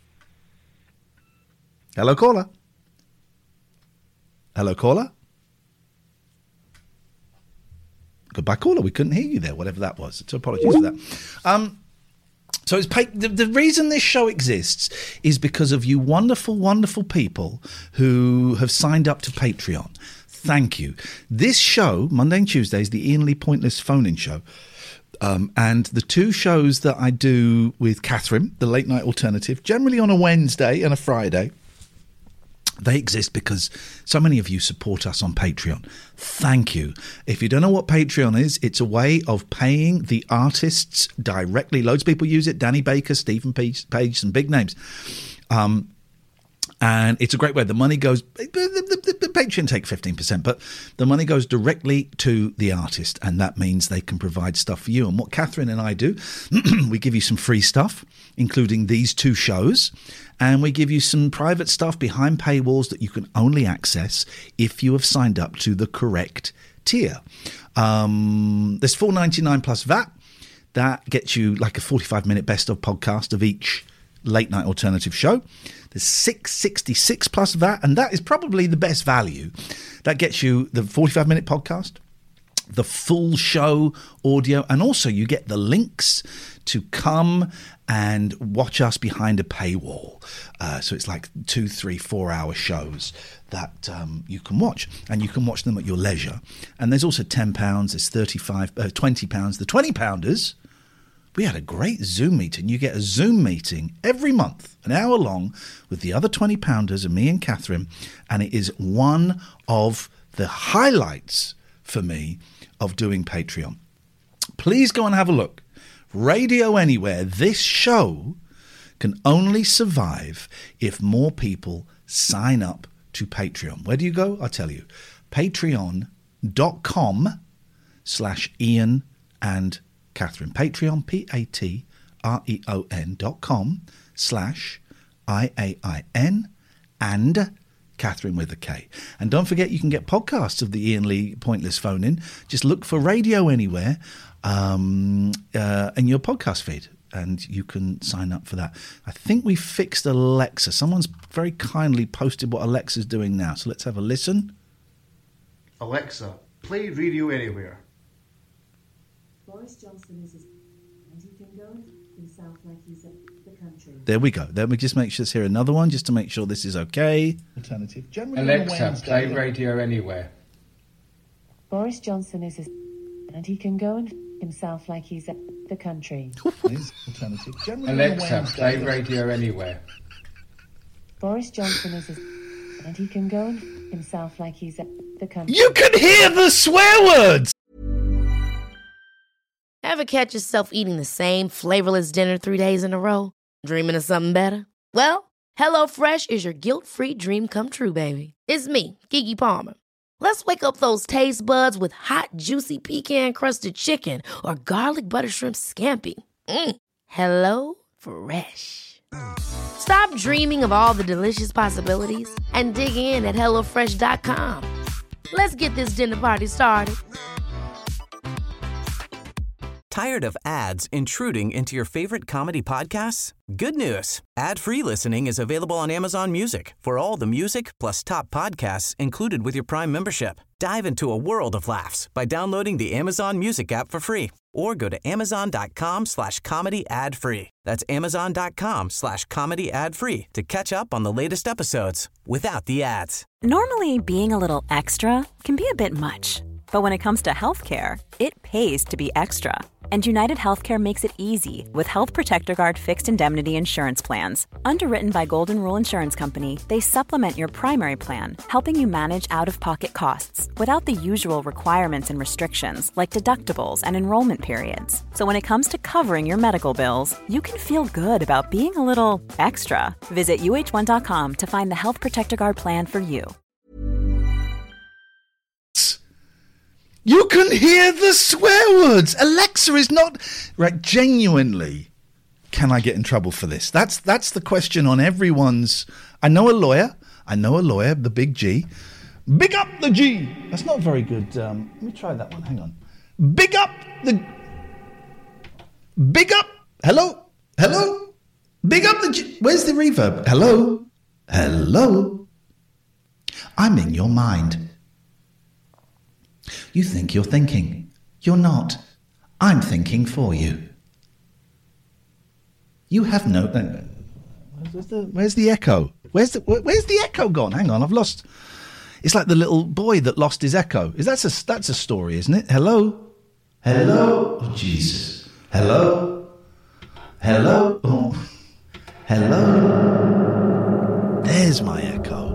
Hello, caller. Hello, caller. Goodbye, caller. We couldn't hear you there, whatever that was. So apologies for that. Um, so it's pa- the, the reason this show exists is because of you wonderful, wonderful people who have signed up to Patreon. Thank you. This show, Monday and Tuesday, is the Ian Lee Pointless Phone-In Show. Um, and the two shows that I do with Catherine, the Late Night Alternative, generally on a Wednesday and a Friday, they exist because so many of you support us on Patreon. Thank you. If you don't know what Patreon is, it's a way of paying the artists directly. Loads of people use it. Danny Baker, Stephen Page, Page some big names. Um, and it's a great way. The money goes... The, the, the Patreon take fifteen percent, but the money goes directly to the artist, and that means they can provide stuff for you. And what Catherine and I do, we give you some free stuff, including these two shows, and we give you some private stuff behind paywalls that you can only access if you have signed up to the correct tier. Um, there's four dollars and ninety-nine cents plus V A T. That gets you like a forty-five minute best of podcast of each late night alternative show. There's six dollars and sixty-six cents plus V A T, and that is probably the best value. That gets you the forty-five minute podcast, the full show audio, and also you get the links to come and watch us behind a paywall. Uh, so it's like two, three, four hour shows that um, you can watch, and you can watch them at your leisure. And there's also ten pounds, there's thirty-five, uh, twenty pounds. The twenty pounders, we had a great Zoom meeting. You get a Zoom meeting every month, an hour long, with the other twenty pounders and me and Catherine, and it is one of the highlights for me of doing Patreon. Please go and have a look. Radio Anywhere, this show can only survive if more people sign up to Patreon. Where do you go? I'll tell you. Patreon.com slash Ian and Catherine. Patreon, P-A-T-R-E-O-N dot com slash I-A-I-N and Catherine with a K. And don't forget, you can get podcasts of the Ian Lee Pointless Phone-In. Just look for Radio Anywhere um, uh, in your podcast feed, and you can sign up for that. I think we fixed Alexa. Someone's very kindly posted what Alexa's doing now. So let's have a listen. Alexa, play Radio Anywhere. Boris Johnson is his, and he can go himself like he's at the country. There we go. Then we just make sure let's hear another one just to make sure this is okay. Alternative. Generally Alexa, play Radio Anywhere. Boris Johnson is his, and he can go and himself like he's at the country. Alternative. Alexa, play Radio Anywhere. Boris Johnson is his, and he can go and himself like he's at the country. You can hear the swear words! Ever catch yourself eating the same flavorless dinner three days in a row? Dreaming of something better? Well, HelloFresh is your guilt-free dream come true, baby. It's me, Keke Palmer. Let's wake up those taste buds with hot, juicy pecan-crusted chicken or garlic butter shrimp scampi. Mm. Hello Fresh. Stop dreaming of all the delicious possibilities and dig in at hello fresh dot com. Let's get this dinner party started. Tired of ads intruding into your favorite comedy podcasts? Good news. Ad-free listening is available on Amazon Music for all the music plus top podcasts included with your Prime membership. Dive into a world of laughs by downloading the Amazon Music app for free or go to amazon.com slash comedy ad free. That's amazon.com slash comedy ad free to catch up on the latest episodes without the ads. Normally, being a little extra can be a bit much. But when it comes to healthcare, it pays to be extra. And United Healthcare makes it easy with Health Protector Guard fixed indemnity insurance plans. Underwritten by Golden Rule Insurance Company, they supplement your primary plan, helping you manage out-of-pocket costs without the usual requirements and restrictions like deductibles and enrollment periods. So when it comes to covering your medical bills, you can feel good about being a little extra. Visit U H one dot com to find the Health Protector Guard plan for you. You can hear the swear words. Alexa is not... Right, genuinely, can I get in trouble for this? That's that's the question on everyone's... I know a lawyer. I know a lawyer, the big G. Big up the G. That's not very good. Um, let me try that one. Hang on. Big up the... Big up... Hello? Hello? Big up the G... Where's the reverb? Hello? Hello? I'm in your mind. You think you're thinking. You're not. I'm thinking for you. You have no... Where's the, where's the echo? Where's the Where's the echo gone? Hang on, I've lost... It's like the little boy that lost his echo. Is that's a that's a story, isn't it? Hello? Hello? Oh, Jesus. Hello? Hello? Oh. Hello? There's my echo.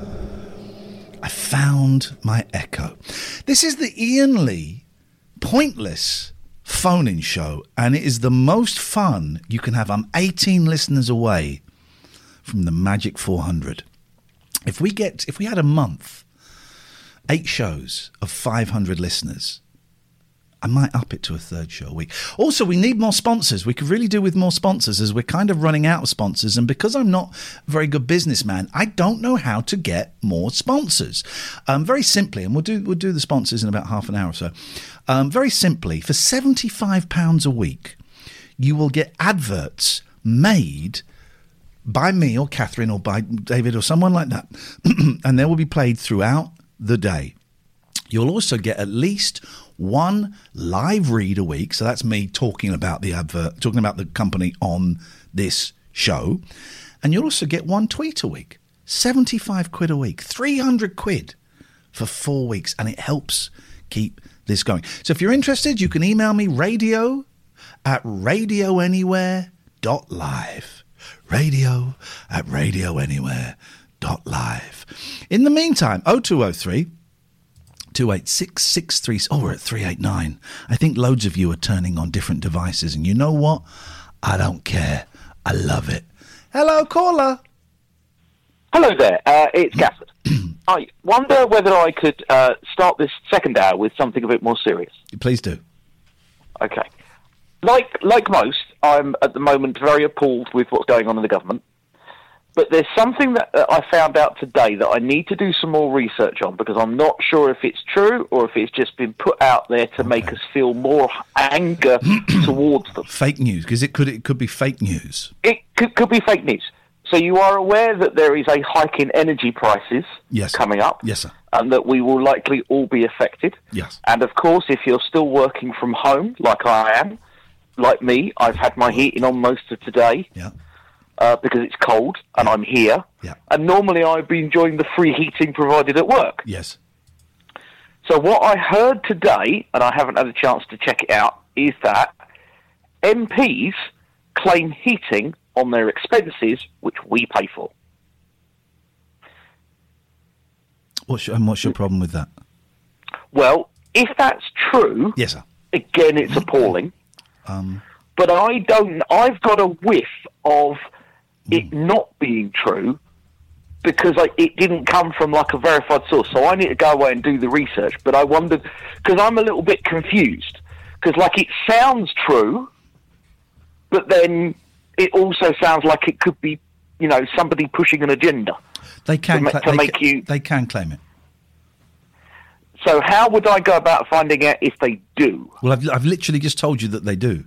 I found my echo. This is the Ian Lee Pointless phone-in show, and it is the most fun you can have. I'm eighteen listeners away from the magic four hundred. If we get, if we had a month, eight shows of five hundred listeners, I might up it to a third show a week. Also, we need more sponsors. We could really do with more sponsors, as we're kind of running out of sponsors. And because I'm not a very good businessman, I don't know how to get more sponsors. Um, very simply, and we'll do we'll do the sponsors in about half an hour or so. Um, very simply, for seventy-five pounds a week, you will get adverts made by me or Catherine or by David or someone like that, and they will be played throughout the day. You'll also get at least one live read a week. So that's me talking about the advert, talking about the company on this show. And you'll also get one tweet a week. seventy-five quid a week. three hundred quid for four weeks. And it helps keep this going. So if you're interested, you can email me radio at radio anywhere dot live. Radio at radio anywhere dot live. In the meantime, oh two oh three two eight six six three. Oh, we're at three eight nine. I think loads of you are turning on different devices, and you know what? I don't care. I love it. Hello, caller. Hello there. Uh, it's Gafford. I wonder whether I could uh, start this second hour with something a bit more serious. Please do. Okay. Like like most, I'm at the moment very appalled with what's going on in the government. But there's something that uh, I found out today that I need to do some more research on, because I'm not sure if it's true or if it's just been put out there to okay. make us feel more anger towards them. Fake news, because it could it could be fake news. It could, could be fake news. So you are aware that there is a hike in energy prices yes. coming up? Yes, sir. And that we will likely all be affected? Yes. And of course, if you're still working from home, like I am, like me, I've had my heating on most of today. Yeah. Uh, because it's cold and I'm here. Yeah. And normally I'd be enjoying the free heating provided at work. Yes. So what I heard today, and I haven't had a chance to check it out, is that M Ps claim heating on their expenses, which we pay for. What's your, and what's your problem with that? Well, if that's true, yes, sir. Again, it's appalling. Um, but I don't. I've got a whiff of it not being true because I, it didn't come from like a verified source. So I need to go away and do the research. But I wondered because I'm a little bit confused because like it sounds true, but then it also sounds like it could be, you know, somebody pushing an agenda. They can to, ma- cla- to they make ca- you. They can claim it. So how would I go about finding out if they do? Well, I've, I've literally just told you that they do.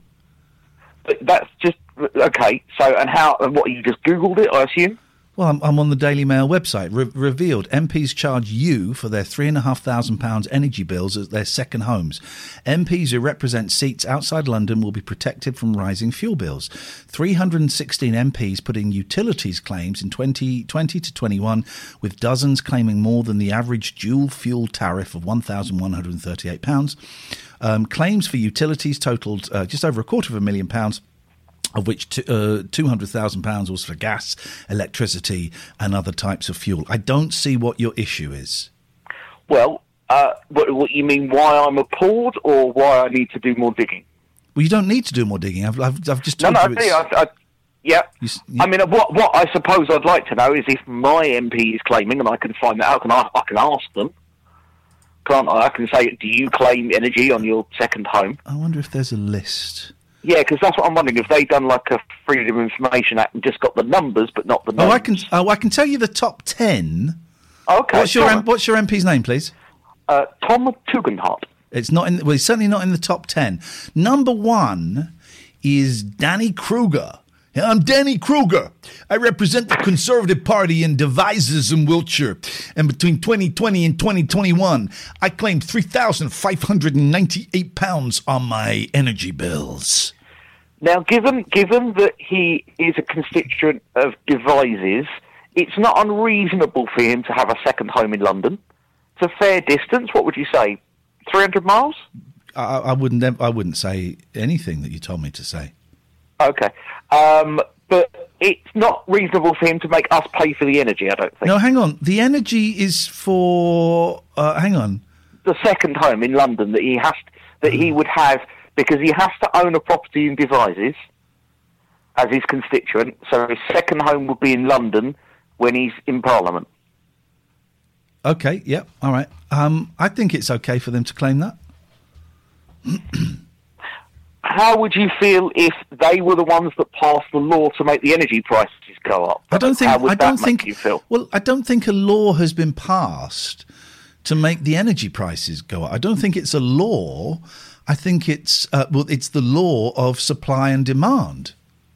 But that's just okay. So and how and what you just Googled it, I assume. Well, I'm, I'm on the Daily Mail website. Re- revealed M Ps charge you for their three and a half thousand pounds energy bills as their second homes. M Ps who represent seats outside London will be protected from rising fuel bills. three hundred sixteen M Ps put in utilities claims in twenty twenty to twenty-one, with dozens claiming more than the average dual fuel tariff of one thousand one hundred thirty-eight pounds. Um, claims for utilities totalled uh, just over a quarter of a million pounds, of which t- uh, two hundred thousand pounds was for gas, electricity and other types of fuel. I don't see what your issue is. Well, uh, what, what you mean? Why I'm appalled, or why I need to do more digging? Well, you don't need to do more digging. I've, I've, I've just No, told no, you I, it's... I, I, yeah. You, s- I mean, what what I suppose I'd like to know is if my M P is claiming, and I can find that out, and I, I can ask them, can't I? I can say, do you claim energy on your second home? I wonder if there's a list. Yeah, because that's what I'm wondering. If they done like a Freedom of Information Act and just got the numbers, but not the Oh, names. I can. Oh, I can tell you the top ten. Okay. What's your Tom, M- What's your M P's name, please? uh, Tom Tugendhat. It's not in. Well, it's certainly not in the top ten. Number one is Danny Kruger. Yeah, I'm Danny Kruger. I represent the Conservative Party in Devizes in Wiltshire. And between twenty twenty and twenty twenty-one, I claimed three thousand five hundred ninety-eight pounds on my energy bills. Now, given given that he is a constituent of Devizes, it's not unreasonable for him to have a second home in London. It's a fair distance. What would you say? three hundred miles? I, I wouldn't. ev- I wouldn't say anything that you told me to say. Okay. Um, but it's not reasonable for him to make us pay for the energy, I don't think. No, hang on. The energy is for. Uh, hang on. The second home in London that he has that he would have because he has to own a property in Devizes as his constituent. So his second home would be in London when he's in Parliament. Okay. Yep. All right. Um, I think it's okay for them to claim that. How would you feel if they were the ones that passed the law to make the energy prices go up? I don't think. How would I don't that think. make you feel? Well, I don't think a law has been passed to make the energy prices go up. I don't think it's a law. I think it's uh, well, it's the law of supply and demand.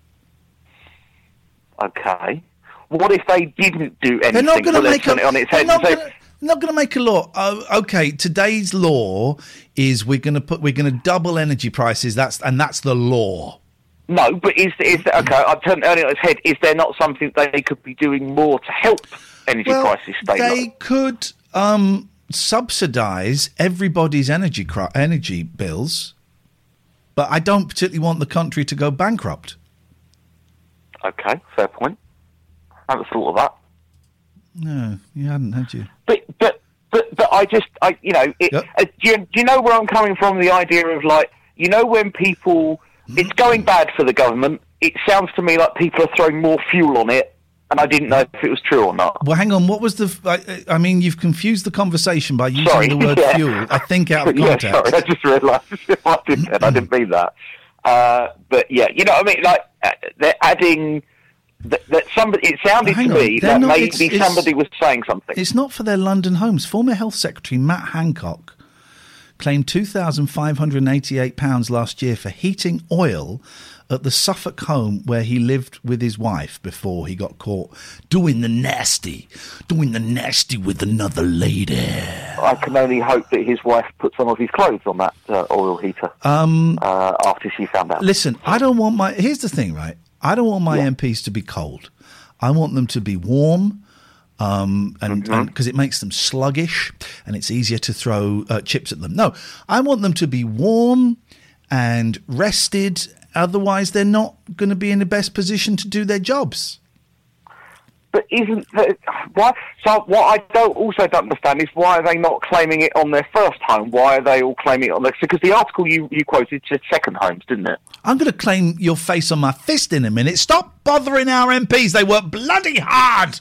Okay. What if they didn't do anything? They're not going to Well, make let's turn a, it on its they're head not and say, gonna, not going to make a law. Oh, okay, today's law is we're going to put we're going to double energy prices. That's and that's the law. no, but is is there, okay? I'll turn it on its head. Is there not something they could be doing more to help energy Well, prices stay they low? could um, subsidise everybody's energy cri- energy bills, but I don't particularly want the country to go bankrupt. Okay, fair point. I haven't thought of that. No, you hadn't, had you? But but but but I just I you know it, uh, do you do you know where I'm coming from? The idea of like you know when people it's going bad for the government. It sounds to me like people are throwing more fuel on it, and I didn't know if it was true or not. Well, hang on. What was the? f- I, I mean, you've confused the conversation by using Sorry, the word yeah. fuel. I think out of yeah, context. sorry, I just realised I didn't, I didn't mean that. Uh, but yeah, you know what I mean? Like uh, they're adding that, that somebody. It sounded Hang to on, me they're that not- maybe it's- it's- somebody was saying something. It's not for their London homes. Former Health Secretary Matt Hancock claimed two thousand five hundred eighty-eight pounds last year for heating oil at the Suffolk home where he lived with his wife before he got caught doing the nasty, doing the nasty with another lady. I can only hope that his wife put some of his clothes on that uh, oil heater Um, uh, after she found out. Listen, I don't want my... Here's the thing, right? I don't want my M Ps to be cold. I want them to be warm, um, and because it makes them sluggish and it's easier to throw uh, chips at them. No, I want them to be warm and rested. Otherwise, they're not going to be in the best position to do their jobs. But isn't that why? So what I don't also don't understand is why are they not claiming it on their first home? Why are they all claiming it on their? Because the article you, you quoted said second homes, didn't it? I'm going to claim your face on my fist in a minute. Stop bothering our M Ps. They work bloody hard.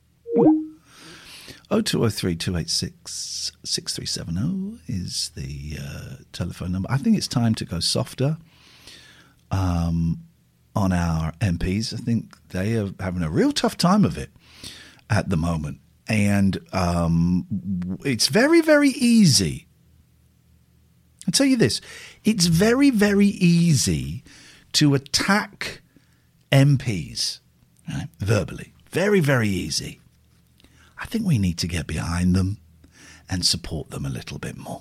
oh two oh three, two eight six, six three seven oh is the uh, telephone number. I think it's time to go softer um, on our M Ps. I think they are having a real tough time of it at the moment. And um, it's very, very easy. I'll tell you this. It's very, very easy to attack M Ps, right, verbally. Very, very easy. I think we need to get behind them and support them a little bit more.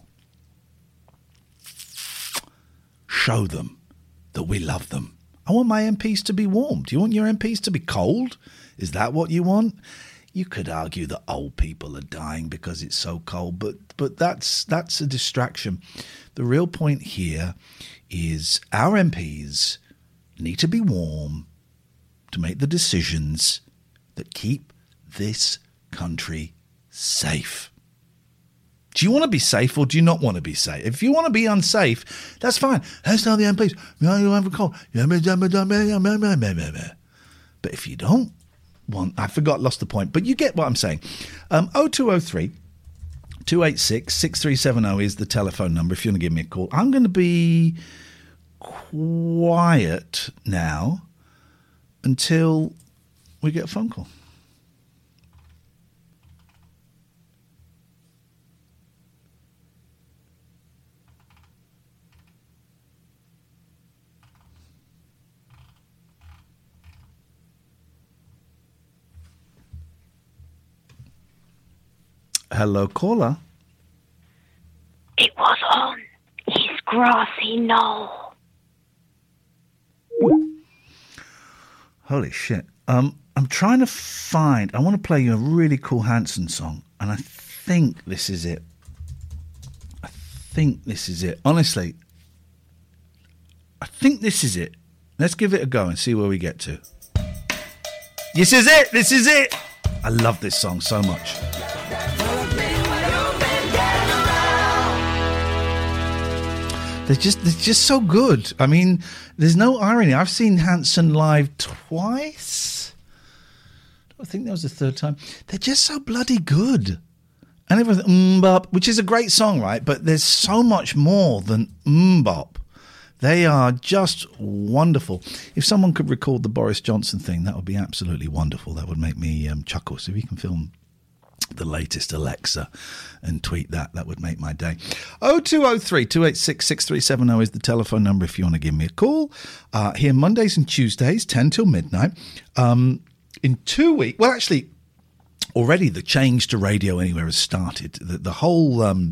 Show them that we love them. I want my M Ps to be warm. Do you want your M Ps to be cold? Is that what you want? You could argue that old people are dying because it's so cold, but but that's that's a distraction. The real point here is our M Ps need to be warm to make the decisions that keep this country safe. Do you want to be safe or do you not want to be safe? If you want to be unsafe, that's fine. Let's tell the M Ps. You have a cold. But if you don't want, I forgot, lost the point, but you get what I'm saying. Um, oh two oh three, two eight six, six three seven oh is the telephone number if you want to give me a call. I'm going to be quiet now until we get a phone call. Hello, caller. It was on his grassy knoll. Holy shit. Um, I'm trying to find... I want to play you a really cool Hanson song, and I think this is it. I think this is it. Honestly, I think this is it. Let's give it a go and see where we get to. This is it! This is it! I love this song so much. They're just they're just so good. I mean, there's no irony. I've seen Hanson live twice. I think that was the third time. They're just so bloody good. And everything, MMMBop, which is a great song, right? But there's so much more than MMMBop. They are just wonderful. If someone could record the Boris Johnson thing, that would be absolutely wonderful. That would make me um, chuckle. So if you can film the latest Alexa and tweet that, that would make my day. oh two oh three, two eight six, six three seven oh is the telephone number if you want to give me a call. Uh, here Mondays and Tuesdays, ten till midnight. Um, in two weeks, well, actually, already the change to Radio Anywhere has started. The, the whole um,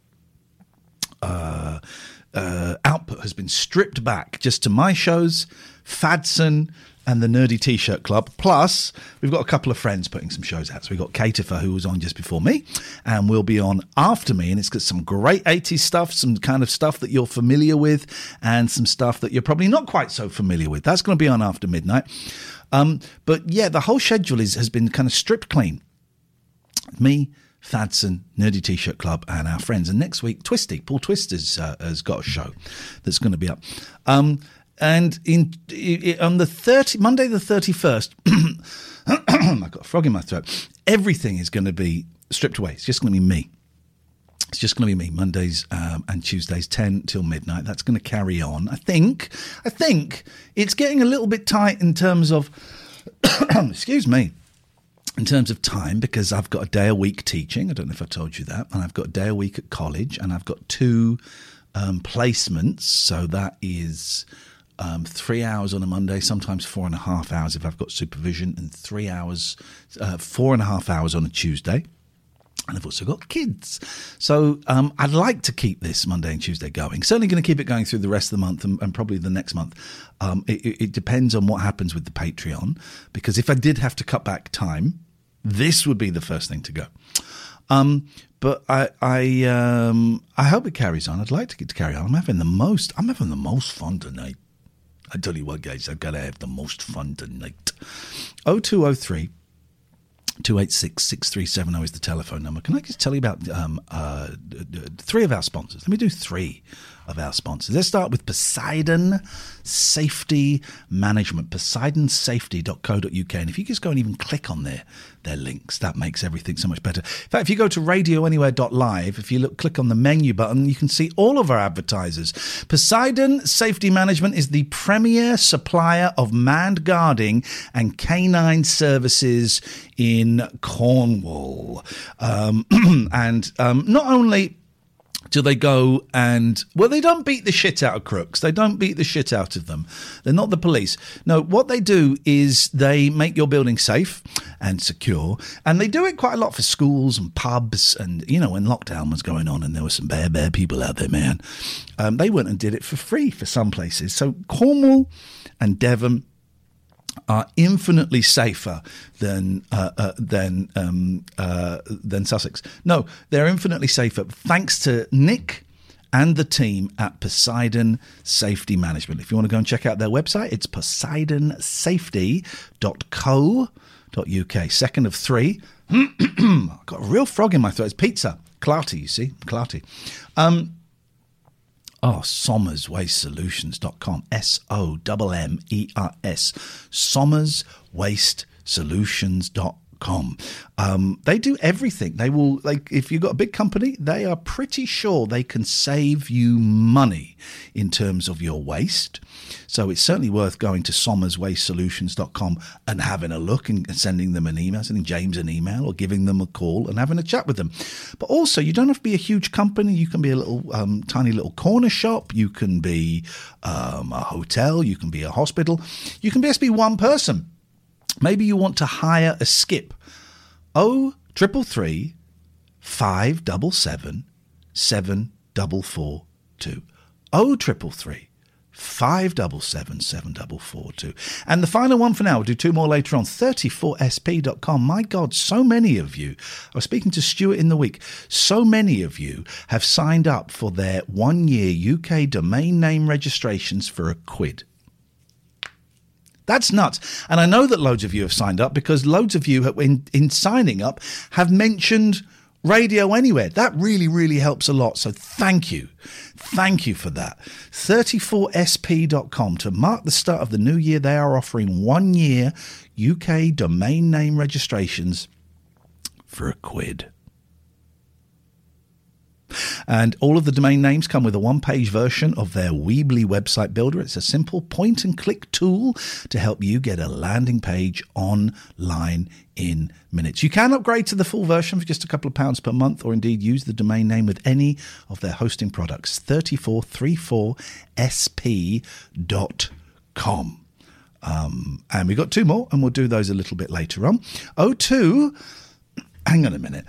uh, uh, output has been stripped back just to my shows, Fadson, and the Nerdy T-Shirt Club. Plus, we've got a couple of friends putting some shows out. So we've got Caitifer, who was on just before me, and will be on after me. And it's got some great eighties stuff, some kind of stuff that you're familiar with, and some stuff that you're probably not quite so familiar with. That's going to be on after midnight. Um, but yeah, the whole schedule is, has been kind of stripped clean. Me, Fadson, Nerdy T-Shirt Club, and our friends. And next week, Twisty, Paul Twister's uh, has got a show that's going to be up. Um, And in, in on the thirty Monday the thirty-first, I've got a frog in my throat. Everything is going to be stripped away. It's just going to be me. It's just going to be me. Mondays um, and Tuesdays, ten till midnight. That's going to carry on. I think. I think it's getting a little bit tight in terms of. excuse me. In terms of time, because I've got a day a week teaching. I don't know if I told you that, and I've got a day a week at college, and I've got two um, placements. So that is. Um, three hours on a Monday, sometimes four and a half hours if I've got supervision, and three hours, uh, four and a half hours on a Tuesday. And I've also got kids. So um, I'd like to keep this Monday and Tuesday going. Certainly going to keep it going through the rest of the month and, and probably the next month. Um, it, it depends on what happens with the Patreon, because if I did have to cut back time, this would be the first thing to go. Um, but I, I, um, I hope it carries on. I'd like to get to carry on. I'm having the most. I'm having the most fun tonight. I tell you what, guys, I've got to have the most fun tonight. oh two oh three, two eight six, six three seven zero is the telephone number. Can I just tell you about um, uh, three of our sponsors? Let me do three of our sponsors. Let's start with Poseidon Safety Management, poseidon safety dot co dot uk. And if you just go and even click on their, their links, that makes everything so much better. In fact, if you go to radio anywhere dot live, if you look, click on the menu button, you can see all of our advertisers. Poseidon Safety Management is the premier supplier of manned guarding and canine services in Cornwall. Um, and um, not only do they go and, well, they don't beat the shit out of crooks. They don't beat the shit out of them. They're not the police. No, what they do is they make your building safe and secure. And they do it quite a lot for schools and pubs. And, you know, when lockdown was going on and there were some bad, bad people out there, man, um, they went and did it for free for some places. So Cornwall and Devon are infinitely safer than uh, uh, than um, uh, than Sussex. No, they're infinitely safer thanks to Nick and the team at Poseidon Safety Management. If you want to go and check out their website, it's poseidon safety dot co dot uk. Second of three. I've got a real frog in my throat. It's pizza. Clarty, you see. Clarty. Um, Oh, Somers Waste Solutions dot com. S O M M E R S. Somers Waste Solutions dot com. Um, they do everything. They will, like, if you've got a big company, they are pretty sure they can save you money in terms of your waste. So it's certainly worth going to Somers Waste Solutions dot com and having a look and sending them an email, sending James an email or giving them a call and having a chat with them. But also, you don't have to be a huge company. You can be a little um, tiny little corner shop. You can be um, a hotel. You can be a hospital. You can just be one person. Maybe you want to hire a skip. Oh, triple three, five double seven, seven double four two. Oh, triple three, five double seven, seven double four two. And the final one for now, we'll do two more later on, thirty-four S P dot com. My God, so many of you, I was speaking to Stuart in the week, so many of you have signed up for their one-year U K domain name registrations for a quid. That's nuts. And I know that loads of you have signed up because loads of you, have, in, in signing up, have mentioned Radio Anywhere. That really, really helps a lot. So thank you. Thank you for that. thirty-four S P dot com. To mark the start of the new year, they are offering one year U K domain name registrations for a quid. And all of the domain names come with a one-page version of their Weebly website builder. It's a simple point-and-click tool to help you get a landing page online in minutes. You can upgrade to the full version for just a couple of pounds per month, or indeed use the domain name with any of their hosting products. thirty-four thirty-four S P dot com. Um, and we've got two more, and we'll do those a little bit later on. oh two, hang on a minute.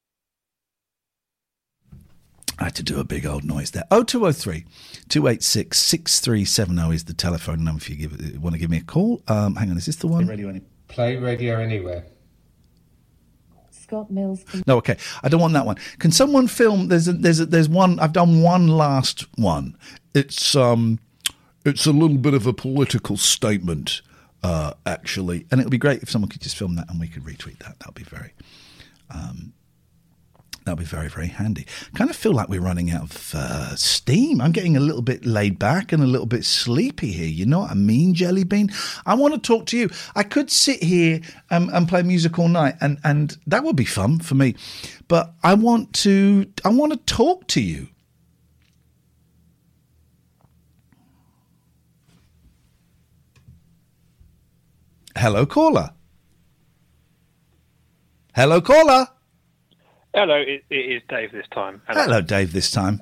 I had to do a big old noise there. oh two oh three, two eight six, six three seven zero is the telephone number if you give, want to give me a call. Um, hang on, is this the one? Radio Any- Play Radio Anywhere. Scott Mills. No, okay. I don't want that one. Can someone film? There's a, there's a, there's one. I've done one last one. It's um, it's a little bit of a political statement, uh, actually, and it would be great if someone could just film that and we could retweet that. That would be very. Um, That'll be very, very handy. I kind of feel like we're running out of uh, steam. I'm getting a little bit laid back and a little bit sleepy here. You know what I mean, Jelly Bean? I want to talk to you. I could sit here um, and play music all night, and, and that would be fun for me. But I want to. I want to talk to you. Hello, caller. Hello, caller. Hello, it, it is Dave this time. Hello. Hello, Dave this time.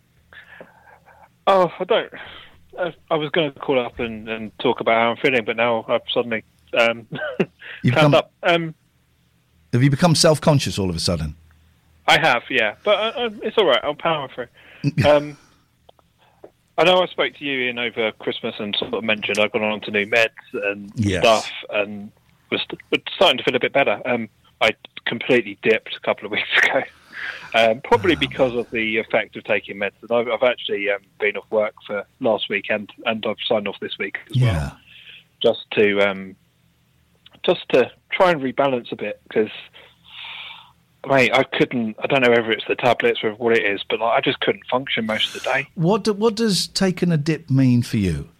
Oh, I don't... I, I was going to call up and, and talk about how I'm feeling, but now I've suddenly um, You've turned become, up. Um, have you become self-conscious all of a sudden? I have, yeah. But uh, uh, it's all right. I'll power through. um, I know I spoke to you, Ian, over Christmas and sort of mentioned I've gone on to new meds and Yes. stuff and was, was starting to feel a bit better. Um, I completely dipped a couple of weeks ago, um, probably because of the effect of taking medicine. I've, I've actually um, been off work for last weekend, and I've signed off this week as yeah. well, just to um, just to try and rebalance a bit because, mate, I couldn't. I don't know whether it's the tablets or what it is, but like, I just couldn't function most of the day. What do, what does taking a dip mean for you?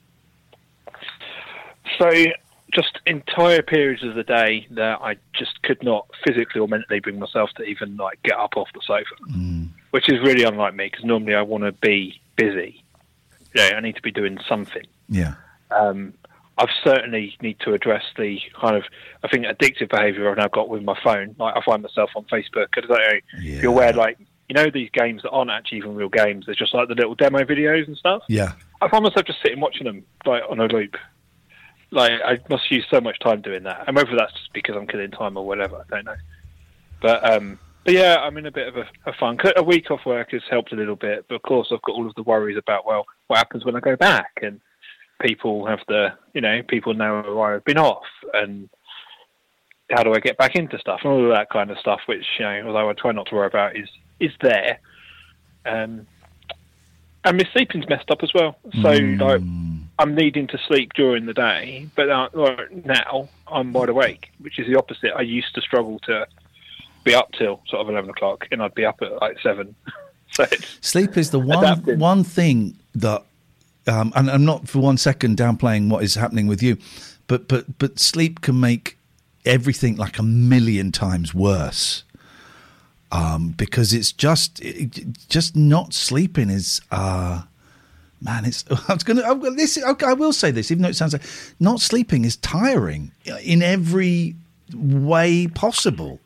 So, just entire periods of the day that I just could not physically or mentally bring myself to even like get up off the sofa, mm. which is really unlike me because normally I want to be busy. Yeah, I need to be doing something. Yeah. Um, I've certainly need to address the kind of, I think, addictive behaviour I've now got with my phone. Like I find myself on Facebook. I don't know yeah. if you're aware, like, you know, these games that aren't actually even real games. They're just like the little demo videos and stuff. Yeah. I find myself just sitting watching them like on a loop. Like I must use so much time doing that, and whether that's just because I'm killing time or whatever, I don't know. But um, but yeah, I'm in a bit of a, a fun. A week off work has helped a little bit, but of course I've got all of the worries about well, what happens when I go back, and people have the, you know, people know I've been off, and how do I get back into stuff, and all of that kind of stuff, which, you know, although I try not to worry about, is is there. Um, and my sleeping's messed up as well, so Mm. like. I'm needing to sleep during the day, but now, now I'm wide awake, which is the opposite. I used to struggle to be up till sort of eleven o'clock, and I'd be up at like seven. So sleep is the one adapted. one thing that, um, and I'm not for one second downplaying what is happening with you, but but but sleep can make everything like a million times worse. Um, because it's just it, just not sleeping is. Uh, Man, it's. I was gonna. I've got this. Okay, I will say this, even though it sounds like not sleeping is tiring in every way possible.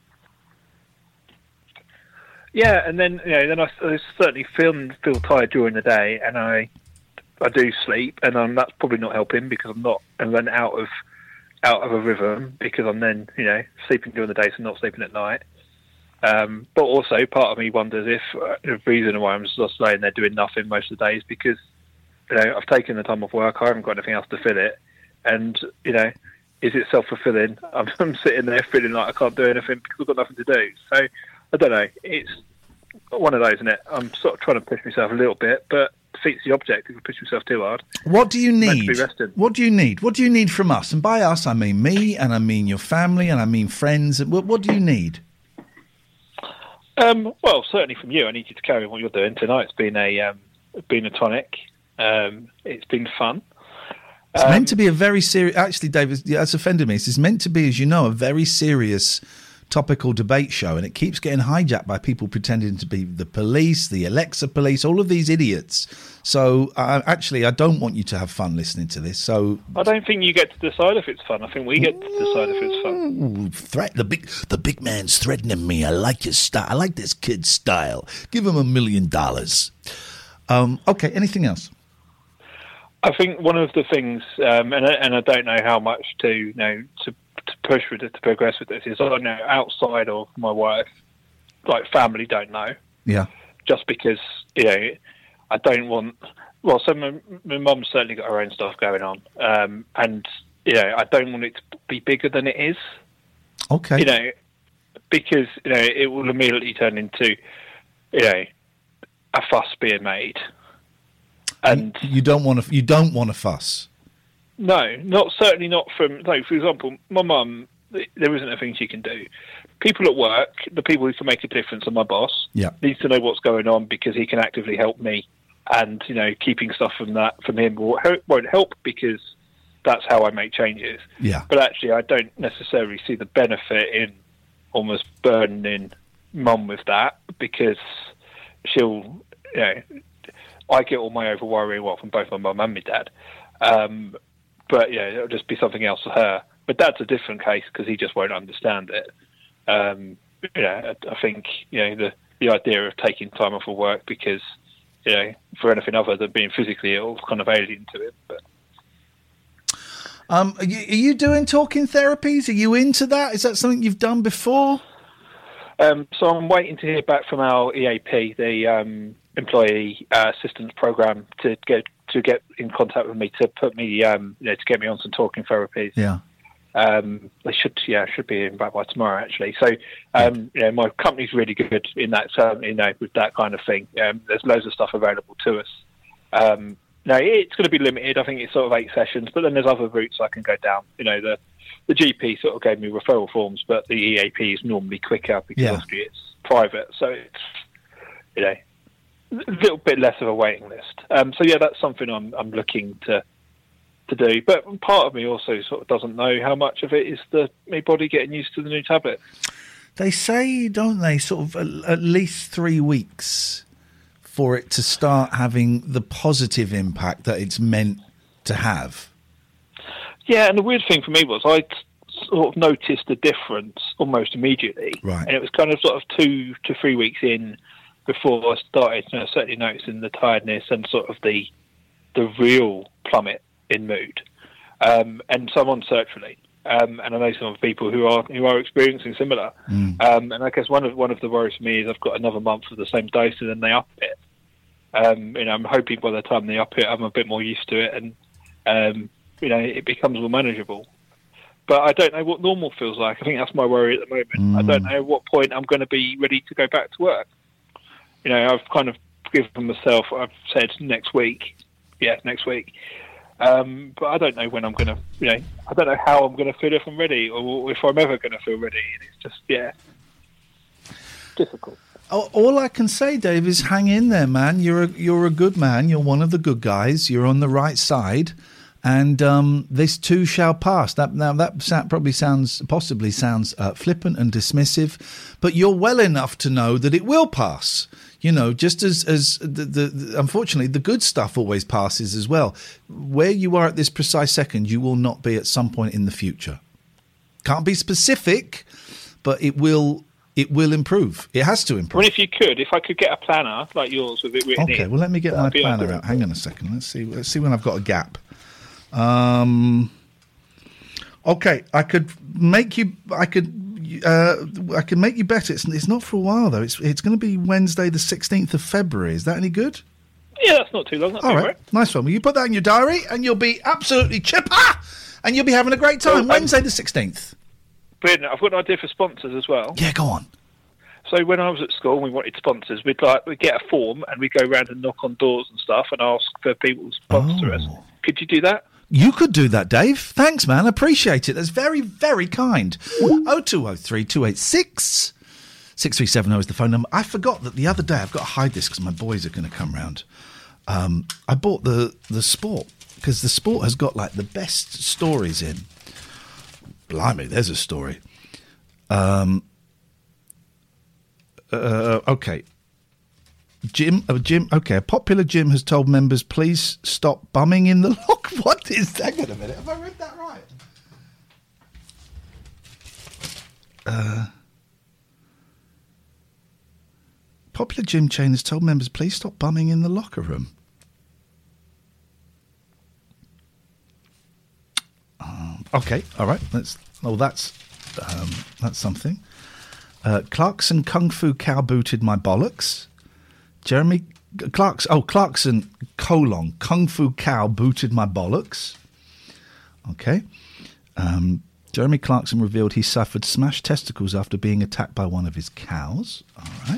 Yeah, and then you know, then I, I certainly feel feel tired during the day, and I I do sleep, and um, that's probably not helping because I'm not, and then out of out of a rhythm because I'm then you know sleeping during the day, so not sleeping at night. Um, but also, part of me wonders if uh, the reason why I'm just laying there doing nothing most of the day is because. You know, I've taken the time off work. I haven't got anything else to fill it, and you know, is it self-fulfilling? I'm, I'm sitting there feeling like I can't do anything because I've got nothing to do. So I don't know. It's one of those, isn't it? I'm sort of trying to push myself a little bit, but defeats the object if I push myself too hard. What do you I'm meant to need? be resting. What do you need? What do you need from us? And by us, I mean me, and I mean your family, and I mean friends. What, what do you need? Um, well, certainly from you. I need you to carry on what you're doing tonight. It's been a um, been a tonic. Um, it's been fun. It's um, meant to be a very serious. Actually, David, that's offended me. It's meant to be, as you know, a very serious topical debate show, and it keeps getting hijacked by people pretending to be the police, the Alexa police, all of these idiots. So, uh, actually, I don't want you to have fun listening to this. So, I don't think you get to decide if it's fun. I think we get to decide if it's fun. Ooh, threat the big the big man's threatening me. I like his style. I like this kid's style. Give him a million dollars. Um, okay. Anything else? I think one of the things, um, and I, and I don't know how much to you know to, to push with it, to progress with this, is I don't know outside of my wife, like family don't know. Yeah. Just because you know, I don't want. Well, so my, my mum's certainly got her own stuff going on, um, and you know, I don't want it to be bigger than it is. Okay. You know, because you know it will immediately turn into, you know, a fuss being made. And you don't want to. You don't want to fuss. No, not certainly not from. Like, for example, my mum. There isn't a thing she can do. People at work, the people who can make a difference, are my boss. Yeah, needs to know what's going on because he can actively help me. And you know, keeping stuff from that from him will, won't help because that's how I make changes. Yeah, but actually, I don't necessarily see the benefit in almost burdening mum with that because she'll, you know. I get all my over worrying well from both my mum and my dad, um, but yeah, it'll just be something else for her. But Dad's a different case because he just won't understand it. Um, you know, I think you know the the idea of taking time off of work because you know for anything other than being physically ill is kind of alien to it. But um, are you, are you doing talking therapies? Are you into that? Is that something you've done before? Um, so I'm waiting to hear back from our E A P, the um, Employee uh, Assistance Program, to get to get in contact with me to put me, um, you know, to get me on some talking therapies. Yeah. Um, they should, yeah, should be in back by tomorrow actually. So, um, you know, my company's really good in that, um, you know, with that kind of thing. Um, there's loads of stuff available to us. Um, no, it's going to be limited. I think it's sort of eight sessions, but then there's other routes I can go down. You know, the the G P sort of gave me referral forms, but the E A P is normally quicker because Yeah. obviously it's private, so it's, you know, a little bit less of a waiting list. Um, so yeah, that's something I'm I'm looking to to do. But part of me also sort of doesn't know how much of it is the my body getting used to the new tablet. They say, don't they, sort of at, at least three weeks for it to start having the positive impact that it's meant to have. Yeah, and the weird thing for me was I sort of noticed the difference almost immediately. Right. And it was kind of sort of two to three weeks in before I started, you know, certainly noticing the tiredness and sort of the the real plummet in mood. Um, and so I'm on sertraline. Um, and I know some of the people who are who are experiencing similar. Mm. Um, and I guess one of one of the worries for me is I've got another month of the same dose and then they up it. Um, you know, I'm hoping by the time they up it, I'm a bit more used to it and, um, you know, it becomes more manageable. But I don't know what normal feels like. I think that's my worry at the moment. Mm. I don't know at what point I'm going to be ready to go back to work. You know, I've kind of given myself, I've said next week. Yeah, next week. Um, but I don't know when I'm going to, you know, I don't know how I'm going to feel if I'm ready or if I'm ever going to feel ready. And it's just, yeah, difficult. All, all I can say, Dave, is hang in there, man. You're a, you're a good man. You're one of the good guys. You're on the right side. And um, this too shall pass. That now that sa- probably sounds, possibly sounds uh, flippant and dismissive, but you're well enough to know that it will pass. You know, just as as the, the, the unfortunately the good stuff always passes as well. Where you are at this precise second, you will not be at some point in the future. Can't be specific, but it will. It will improve. It has to improve. I mean, if you could, if I could get a planner like yours with it written Okay, in, well, let me get my that'd be planner ideal. out. Hang on a second. Let's see. Let's see when I've got a gap. Um. Okay, I could make you. I could. Uh, I can make you better. It's, it's not for a while though. It's it's going to be Wednesday, the sixteenth of February. Is that any good? Yeah, that's not too long. That's All all right, right. nice one. Well, you put that in your diary, and you'll be absolutely chipper, and you'll be having a great time. Well, um, Wednesday, the sixteenth. Brilliant. I've got an idea for sponsors as well. Yeah, go on. So when I was at school and we wanted sponsors, we'd like we'd get a form and we'd go around and knock on doors and stuff and ask for people to sponsor us. Could you do that? You could do that, Dave. Thanks, man. Appreciate it. That's very, very kind. oh two oh three, two eight six, six three seven oh is the phone number. I forgot that the other day, I've got to hide this because my boys are going to come round. Um, I bought the, the Sport because the Sport has got like the best stories in. Blimey, there's a story. Um, uh, okay. Jim, uh, Jim. Okay, a popular gym has told members, please stop bumming in the lock. What is that? Hang on a minute. Have I read that right? Uh, popular gym chain has told members, please stop bumming in the locker room. Um, okay, all right. Let's. Oh, that's um, that's something. Uh, Clarkson Kung Fu Cow booted my bollocks. Jeremy Clarkson, oh, Clarkson, colon, Kung Fu Cow booted my bollocks. Okay. Um, Jeremy Clarkson revealed he suffered smashed testicles after being attacked by one of his cows. All right.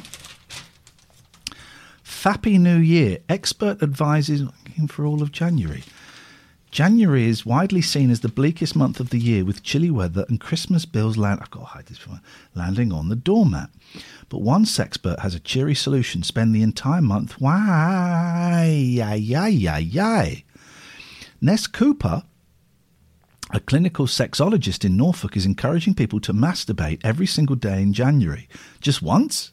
Fappy New Year. Expert advises for all of January. January is widely seen as the bleakest month of the year, with chilly weather and Christmas bills land. I've got to hide this from landing on the doormat. But one sexpert has a cheery solution: spend the entire month. Why? Yay, yay, yay, yay. Ness Cooper, a clinical sexologist in Norfolk, is encouraging people to masturbate every single day in January. Just once?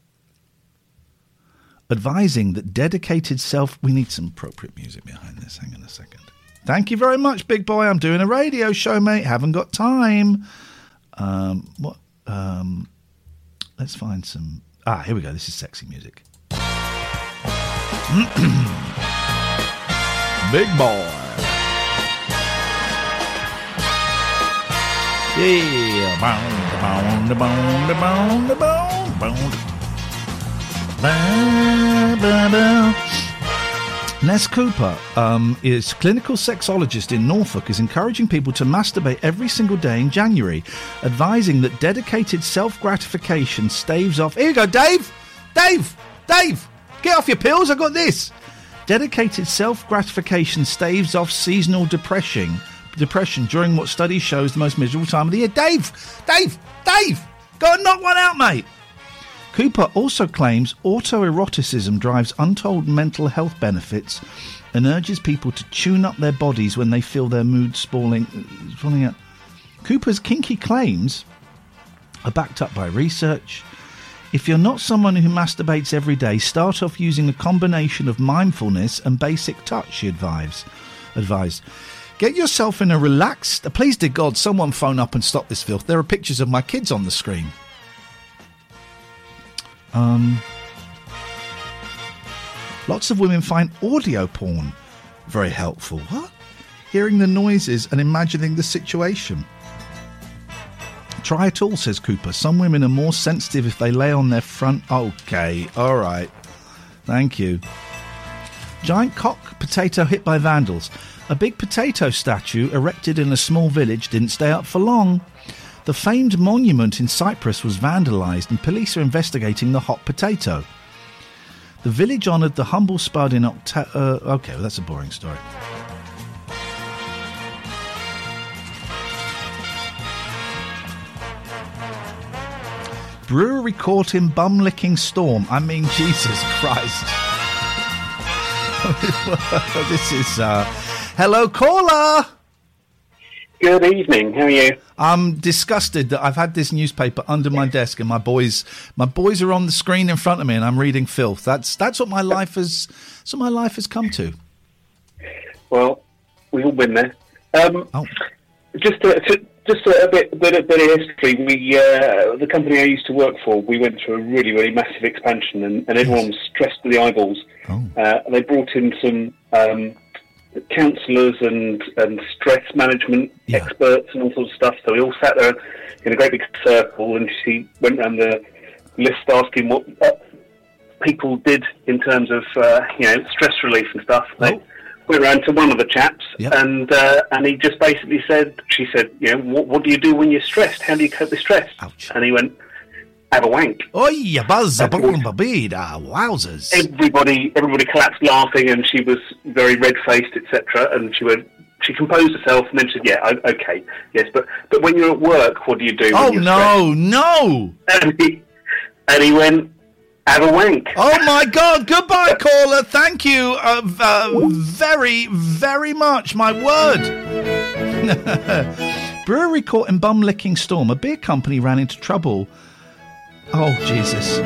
Advising that dedicated self... We need some appropriate music behind this. Hang on a second. Thank you very much, big boy. I'm doing a radio show, mate. Haven't got time. Um, what? Um, let's find some... Ah, here we go. This is sexy music. Big boy. Yeah. Bound, bound, bound, bound, bound, bound. Ba, ba, ba. Ness Cooper um, is clinical sexologist in Norfolk, is encouraging people to masturbate every single day in January, advising that dedicated self-gratification staves off... Here you go, Dave! Dave! Dave! Get off your pills, I got this! Dedicated self-gratification staves off seasonal depression, depression during what studies shows the most miserable time of the year. Dave! Dave! Dave! Go and knock one out, mate! Cooper also claims autoeroticism drives untold mental health benefits and urges people to tune up their bodies when they feel their mood spalling, falling out. Cooper's kinky claims are backed up by research. If you're not someone who masturbates every day, start off using a combination of mindfulness and basic touch, she advised. advised. Get yourself in a relaxed... Please, dear God, someone phone up and stop this filth. There are pictures of my kids on the screen. Um, lots of women find audio porn very helpful. What? Hearing the noises and imagining the situation. Try it all, says Cooper. Some women are more sensitive if they lay on their front... OK, all right. Thank you. Giant cock potato hit by vandals. A big potato statue erected in a small village didn't stay up for long. The famed monument in Cyprus was vandalised and police are investigating the hot potato. The village honoured the humble spud in October... Uh, OK, well, that's a boring story. Brewery caught in bum-licking storm. I mean, Jesus Christ. This is... Uh... Hello, caller! Good evening. How are you? I'm disgusted that I've had this newspaper under my desk and my boys my boys are on the screen in front of me and I'm reading filth. That's that's what my life has that's what my life has come to. Well, we've all been there. Um, oh. Just a, just a bit, bit, a bit of history. We, uh, the company I used to work for, we went through a really, really massive expansion, and, and everyone was stressed to the eyeballs. Oh. Uh, they brought in some um, counsellors and, and stress management yeah. experts and all sorts of stuff. So we all sat there in a great big circle, and she went around the list asking what uh, people did in terms of uh, you know stress relief and stuff. They, oh. Went round to one of the chaps, yep. and uh, and he just basically said, she said, you know, what, what do you do when you're stressed? How do you cope with stress? Ouch. And he went, have a wank. Oh, yeah, buzz, wowzers. Everybody, everybody collapsed laughing, and she was very red-faced, et cetera. And she went, she composed herself, and then she said, yeah, okay, yes, but but when you're at work, what do you do? Oh, when you're no, no. And he, and he went, have a wank. Oh, my God. Goodbye, caller. Thank you uh, uh, very, very much. My word. Brewery caught in bum-licking storm. A beer company ran into trouble. Oh, Jesus.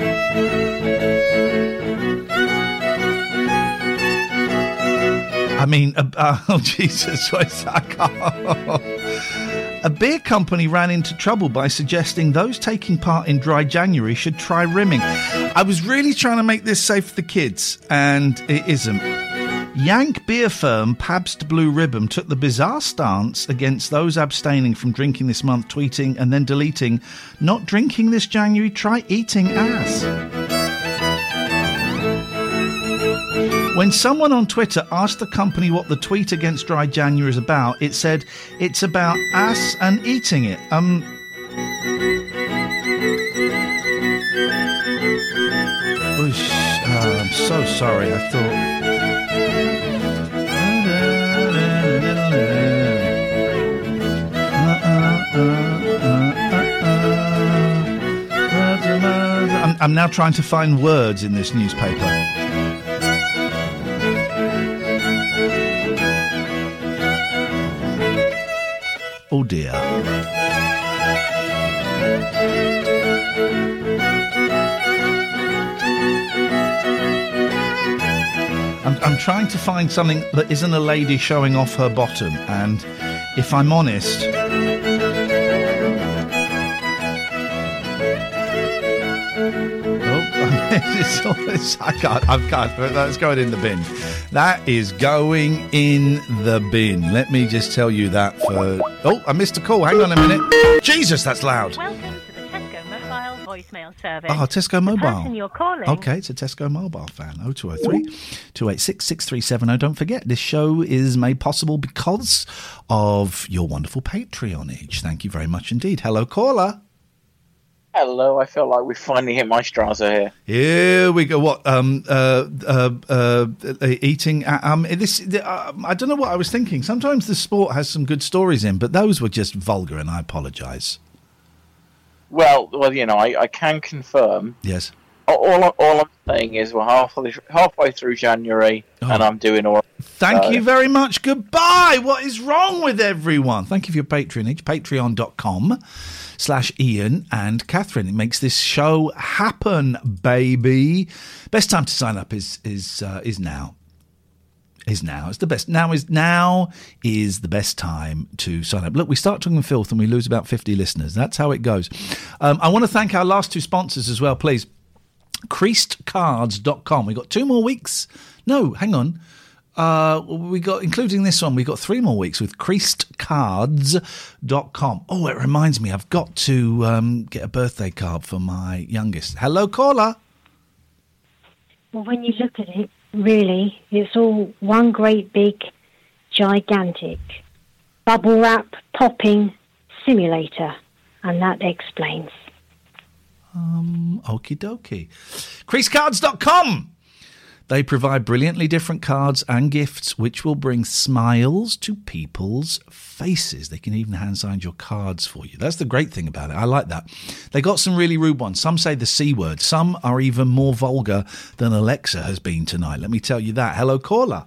I mean, uh, uh, oh, Jesus. I can't. A beer company ran into trouble by suggesting those taking part in Dry January should try rimming. I was really trying to make this safe for the kids, and it isn't. Yank beer firm Pabst Blue Ribbon took the bizarre stance against those abstaining from drinking this month, tweeting and then deleting, "Not drinking this January, try eating ass." When someone on Twitter asked the company what the tweet against Dry January is about, it said, it's about ass and eating it. Um... Oosh, uh, I'm so sorry, I thought... I'm, I'm now trying to find words in this newspaper. Oh dear. I'm, I'm trying to find something that isn't a lady showing off her bottom, and if I'm honest... It's all this, I can't, I can't, that's going in the bin. That is going in the bin. Let me just tell you that for... Oh, I missed a call. Hang on a minute. Jesus, that's loud. Welcome to the Tesco Mobile voicemail service. Oh, Tesco Mobile. The person you're calling... Okay, it's a Tesco Mobile fan. oh two oh three, two eight six, six three seven oh. Don't forget, this show is made possible because of your wonderful Patreonage. Thank you very much indeed. Hello, caller. Hello, I felt like we finally hit my Strasse here. Here we go. What? Um, uh, uh, uh, eating. Uh, um, this. Uh, I don't know what I was thinking. Sometimes the sport has some good stories in, but those were just vulgar, and I apologise. Well, well, you know, I, I can confirm. Yes. All, all, all I'm saying is we're halfway, halfway through January, Oh. and I'm doing all right. Thank So- you very much. Goodbye. What is wrong with everyone? Thank you for your patronage. Patreon.com slash Ian and Catherine. It makes this show happen, baby. Best time to sign up is is uh, is now. Is now. It's the best. Now is now is the best time to sign up. Look, we start talking filth and we lose about fifty listeners. That's how it goes. Um, I want to thank our last two sponsors as well, please. creased cards dot com. We've got two more weeks. No, hang on. Uh, we got, including this one, we've got three more weeks with creased cards dot com. Oh, it reminds me, I've got to um, get a birthday card for my youngest. Hello, caller. Well, when you look at it, really, it's all one great big, gigantic bubble wrap popping simulator, and that explains. Um, okie dokie. creased cards dot com. They provide brilliantly different cards and gifts which will bring smiles to people's faces. They can even hand sign your cards for you. That's the great thing about it. I like that. They got some really rude ones. Some say the C word. Some are even more vulgar than Alexa has been tonight. Let me tell you that. Hello, caller.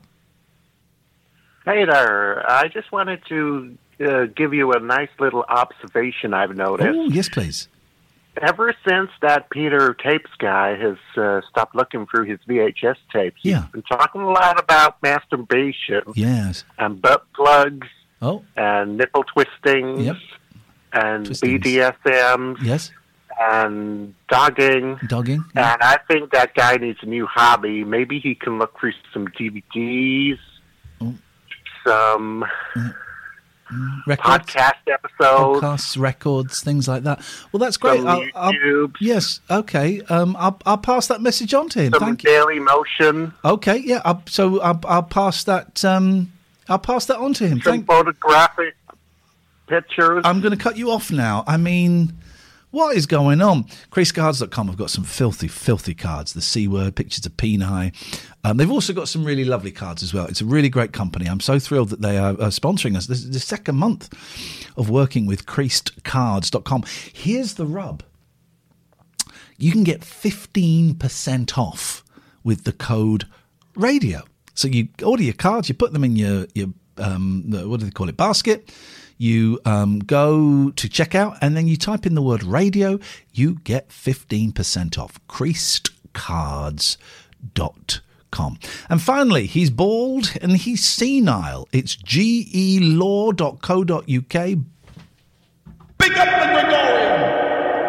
Hey there. I just wanted to uh, give you a nice little observation I've noticed. Oh, yes, please. Ever since that Peter Tapes guy has uh, stopped looking through his V H S tapes, Yeah. he's been talking a lot about masturbation Yes. and butt plugs Oh. and nipple twistings Yep. and Twistings. B D S Ms Yes. and dogging. Dogging. And I think that guy needs a new hobby. Maybe he can look through some D V Ds, Oh. some Records? podcast episodes. Podcasts, records, things like that. Well, that's great. Some I'll, I'll, YouTubes. yes, okay. Um, I'll, I'll pass that message on to him. Some Thank you. Daily Motion. Okay, yeah. I'll, so I'll, I'll pass that. Um, I'll pass that on to him. Some Thank. photographic pictures. I'm going to cut you off now. I mean, what is going on? creased cards dot com have got some filthy, filthy cards. The C word, pictures of peni. Um, they've also got some really lovely cards as well. It's a really great company. I'm so thrilled that they are uh, sponsoring us. This is the second month of working with creased cards dot com. Here's the rub. You can get fifteen percent off with the code radio. So you order your cards, you put them in your, your um, the, what do they call it, basket. You um, go to checkout and then you type in the word radio. You get fifteen percent off. creased cards dot com. And finally, he's bald and he's senile. It's G E law dot co dot U K. Big up the Gregorian!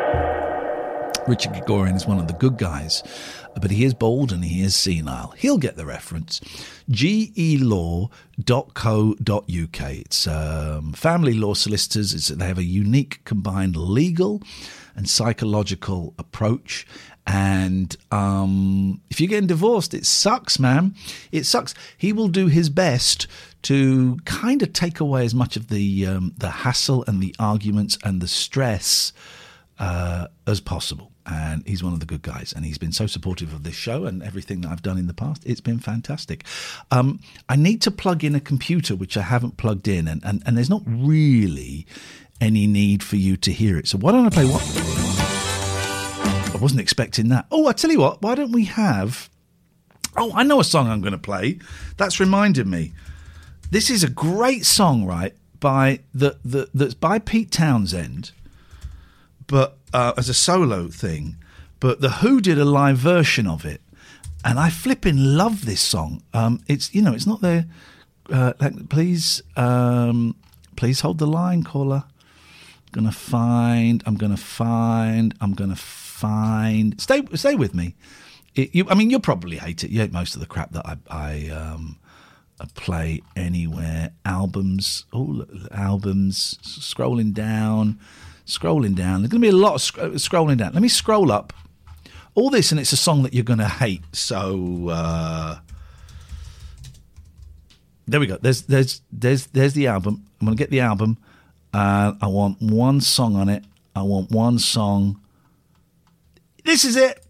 Richard Gregorian is one of the good guys, but he is bald and he is senile. He'll get the reference. G E law dot co dot U K. It's um, family law solicitors. It's, they have a unique combined legal and psychological approach. And um, if you're getting divorced, it sucks, man. It sucks. He will do his best to kind of take away as much of the um, the hassle and the arguments and the stress uh, as possible. And he's one of the good guys, and he's been so supportive of this show and everything that I've done in the past. It's been fantastic. Um, I need to plug in a computer, which I haven't plugged in, and, and, and there's not really any need for you to hear it. So why don't I play what? I wasn't expecting that. Oh, I tell you what, why don't we have... Oh, I know a song I'm going to play. That's reminded me. This is a great song, right, by the, the that's by Pete Townsend, but uh, as a solo thing. But The Who did a live version of it, and I flipping love this song. Um, it's you know, it's not there. Uh, like, please, um, please hold the line, caller. I'm gonna find. I'm gonna find. I'm gonna find. Stay, stay with me. It, you, I mean, you'll probably hate it. You hate most of the crap that I, I um, play anywhere. Albums, oh, albums. Scrolling down, scrolling down. There's going to be a lot of sc- scrolling down. Let me scroll up. All this, and it's a song that you're going to hate. So uh, there we go. There's, there's, there's, there's the album. I'm going to get the album. Uh, I want one song on it. I want one song This is it.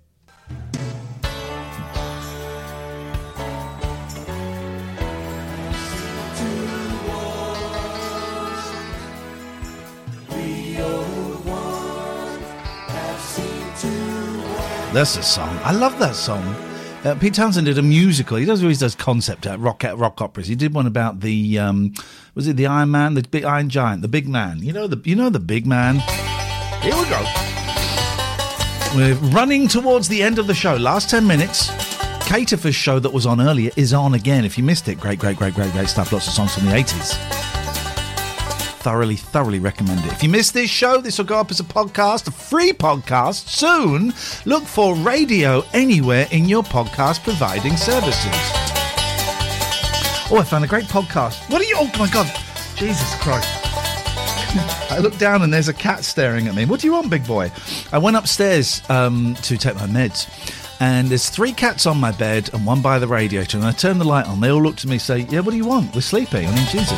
That's a song. I love that song. Uh, Pete Townsend did a musical. He does always does concept uh, rock rock operas. He did one about the um, was it the Iron Man, the big Iron Giant, the big man. You know the you know the big man. Here we go. We're running towards the end of the show. Last ten minutes. Caterford's show that was on earlier is on again. If you missed it, great, great, great, great, great stuff. Lots of songs from the eighties. Thoroughly, thoroughly recommend it. If you missed this show, this will go up as a podcast, a free podcast soon. Look for Radio Anywhere in your podcast providing services. Oh, I found a great podcast. What are you? Oh my God, Jesus Christ! I look down and there's a cat staring at me. What do you want, big boy? I went upstairs um, to take my meds, and there's three cats on my bed and one by the radiator. And I turned the light on. They all looked at me and say, "Yeah, what do you want? We're sleeping." I mean, Jesus.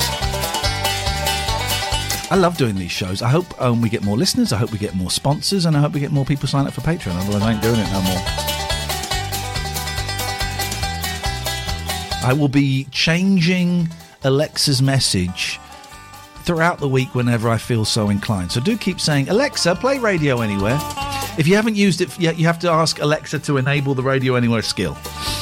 I love doing these shows. I hope um, we get more listeners. I hope we get more sponsors, and I hope we get more people sign up for Patreon. Otherwise, I ain't doing it no more. I will be changing Alexa's message throughout the week whenever I feel so inclined. So do keep saying, Alexa, play Radio Anywhere. If you haven't used it yet, you have to ask Alexa to enable the Radio Anywhere skill.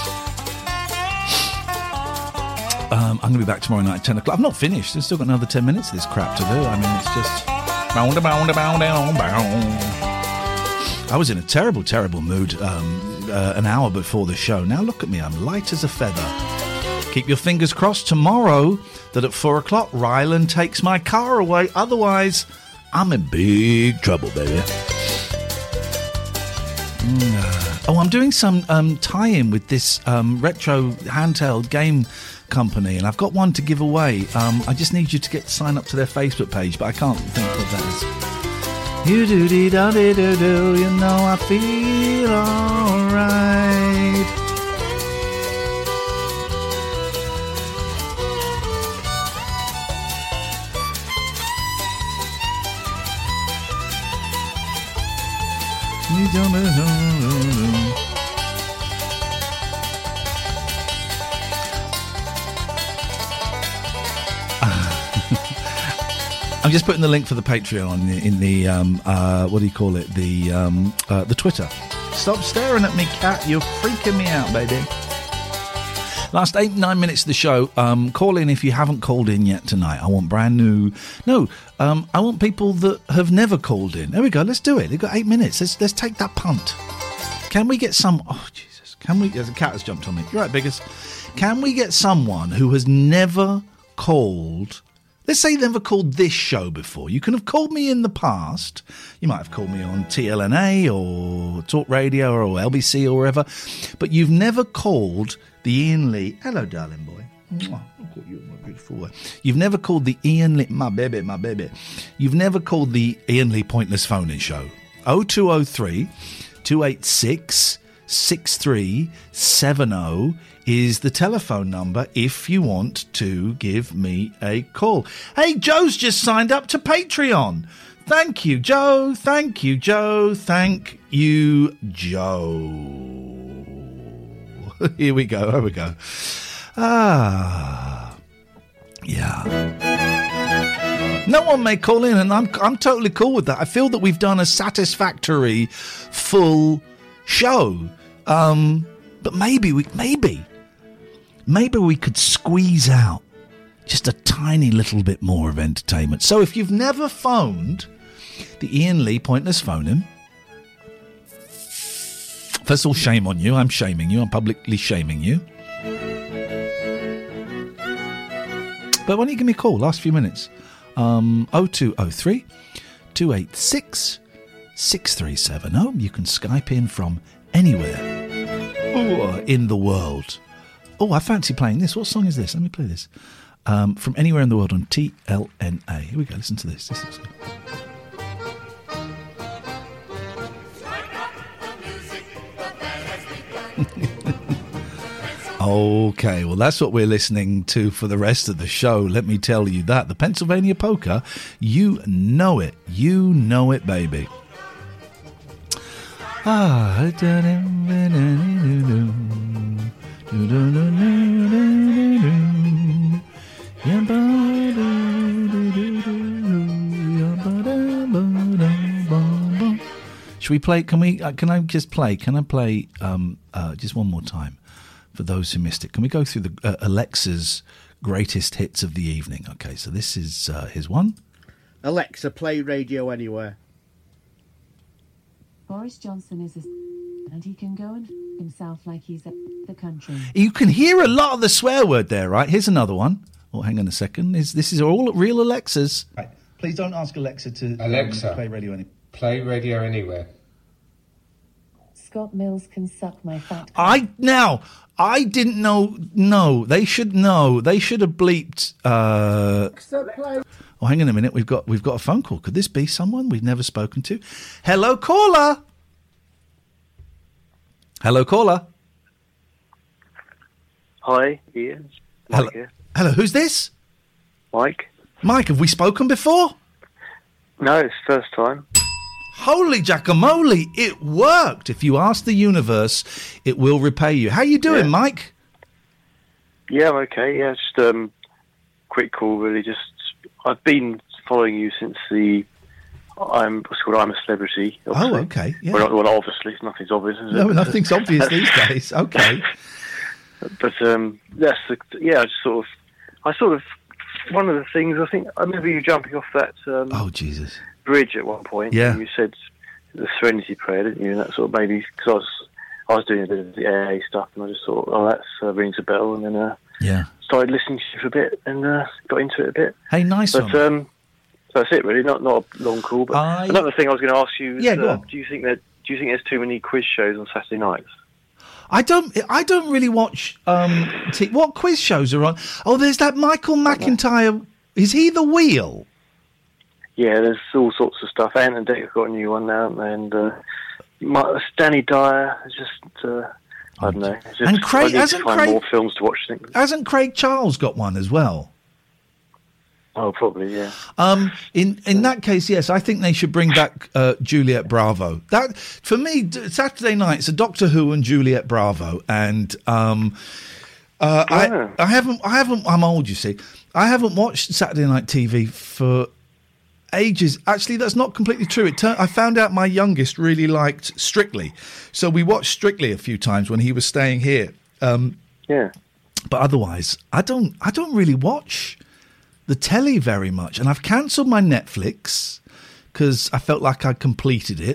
Um, I'm going to be back tomorrow night at ten o'clock. I've not finished. I've still got another ten minutes of this crap to do. I mean, it's just... I was in a terrible, terrible mood um, uh, an hour before the show. Now look at me. I'm light as a feather. Keep your fingers crossed tomorrow that at four o'clock Ryland takes my car away. Otherwise, I'm in big trouble, baby. Mm. Oh, I'm doing some um, tie-in with this um, retro handheld game company, and I've got one to give away. Um, I just need you to get sign up to their Facebook page, but I can't think what that is. You do dee da dee do do, you know I feel alright. You don't know. I'm just putting the link for the Patreon in the, in the um, uh, what do you call it? The um, uh, the Twitter. Stop staring at me, cat. You're freaking me out, baby. Last eight, nine minutes of the show. Um, call in if you haven't called in yet tonight. I want brand new... No, um, I want people that have never called in. There we go. Let's do it. They've got eight minutes. Let's, let's take that punt. Can we get some... Oh, Jesus. Can we... There's a cat has jumped on me. You're right, Biggest. Can we get someone who has never called... Let's say you never called this show before. You can have called me in the past. You might have called me on T L N A or Talk Radio or L B C or wherever. But you've never called the Ian Lee... Hello, darling boy. Mwah. I'll call you my beautiful way. You've never called the Ian Lee... My baby, my baby. You've never called the Ian Lee Pointless Phone-In Show. oh two oh three, two eight six, six three seven oh is the telephone number if you want to give me a call. Hey, Joe's just signed up to Patreon. Thank you, Joe. Thank you, Joe. Thank you, Joe. Here we go. Here we go. Ah, yeah. No one may call in, and I'm I'm totally cool with that. I feel that we've done a satisfactory, full show. Um, but maybe we maybe. Maybe we could squeeze out just a tiny little bit more of entertainment. So if you've never phoned the Ian Lee Pointless Phone-In, first of all, shame on you. I'm shaming you. I'm publicly shaming you. But why don't you give me a call? Last few minutes. Um, oh two oh three, two eight six, six three seven oh. You can Skype in from anywhere in the world. Oh, I fancy playing this. What song is this? Let me play this. Um, from anywhere in the world on T L N A. Here we go. Listen to this. This is good. Okay, well, that's what we're listening to for the rest of the show. Let me tell you that. The Pennsylvania Polka, you know it. You know it, baby. Ah, should we play? Can we? Uh, can I just play? Can I play um, uh, just one more time for those who missed it? Can we go through the uh, Alexa's greatest hits of the evening? Okay, so this is uh, his one. Alexa, play Radio Anywhere. Boris Johnson is a and he can go and f- himself like he's at the country. You can hear a lot of the swear word there, right? Here's another one. Oh, hang on a second. Is this is all real Alexas? Right. Please don't ask Alexa to Alexa, um, play Radio Anywhere. Play Radio Anywhere. Scott Mills can suck my fat. I now I didn't know. No, they should know. They should have bleeped. Uh, oh, hang on a minute. We've got we've got a phone call. Could this be someone we've never spoken to? Hello, caller. Hello, caller. Hi, Ian. Mike Hello. here. Hello. Who's this? Mike. Mike, have we spoken before? No, it's first time. Holy Giacomoli, it worked. If you ask the universe, it will repay you. How you doing, Yeah. Mike? Yeah, I'm okay. Yeah, just um, quick call, really. Just I've been following you since the I'm what's it called I'm a Celebrity. Obviously. Oh, okay. Yeah. Well, well, obviously, nothing's obvious, is it? No, nothing's obvious these days. Okay. But um, that's the, yeah. I just sort of, I sort of, one of the things I think I remember you jumping off that. Um, oh Jesus. Bridge at one point. Yeah. And you said the Serenity Prayer, didn't you? And that sort of maybe because I was I was doing a bit of the A A stuff, and I just thought, oh, that uh, rings a bell, and then uh, yeah, started listening to you for a bit, and uh, got into it a bit. Hey, nice but, one. Um, so that's it, really. Not not a long call, but I- another thing I was going to ask you is, Yeah, go uh, on. do you think that do you think there's too many quiz shows on Saturday nights? I don't. I don't really watch. Um, t- what quiz shows are on? Oh, there's that Michael McIntyre. Is he the wheel? Yeah, there's all sorts of stuff. Ant and Dec have got a new one now, and uh, my, Danny Dyer is just. Uh, I don't know. It's just, And Craig- I need hasn't to find Craig- more films to watch. I think. Hasn't Craig Charles got one as well? Oh, probably, yeah. Um, in in that case, yes, I think they should bring back uh, Juliet Bravo. That for me, d- Saturday nights are Doctor Who and Juliet Bravo, and um, uh, I I haven't I haven't I'm old, you see. I haven't watched Saturday night T V for ages. Actually, that's not completely true. It tur- I found out my youngest really liked Strictly, so we watched Strictly a few times when he was staying here. Um, yeah, but otherwise, I don't I don't really watch the telly very much, and I've cancelled my Netflix because I felt like I'd completed it.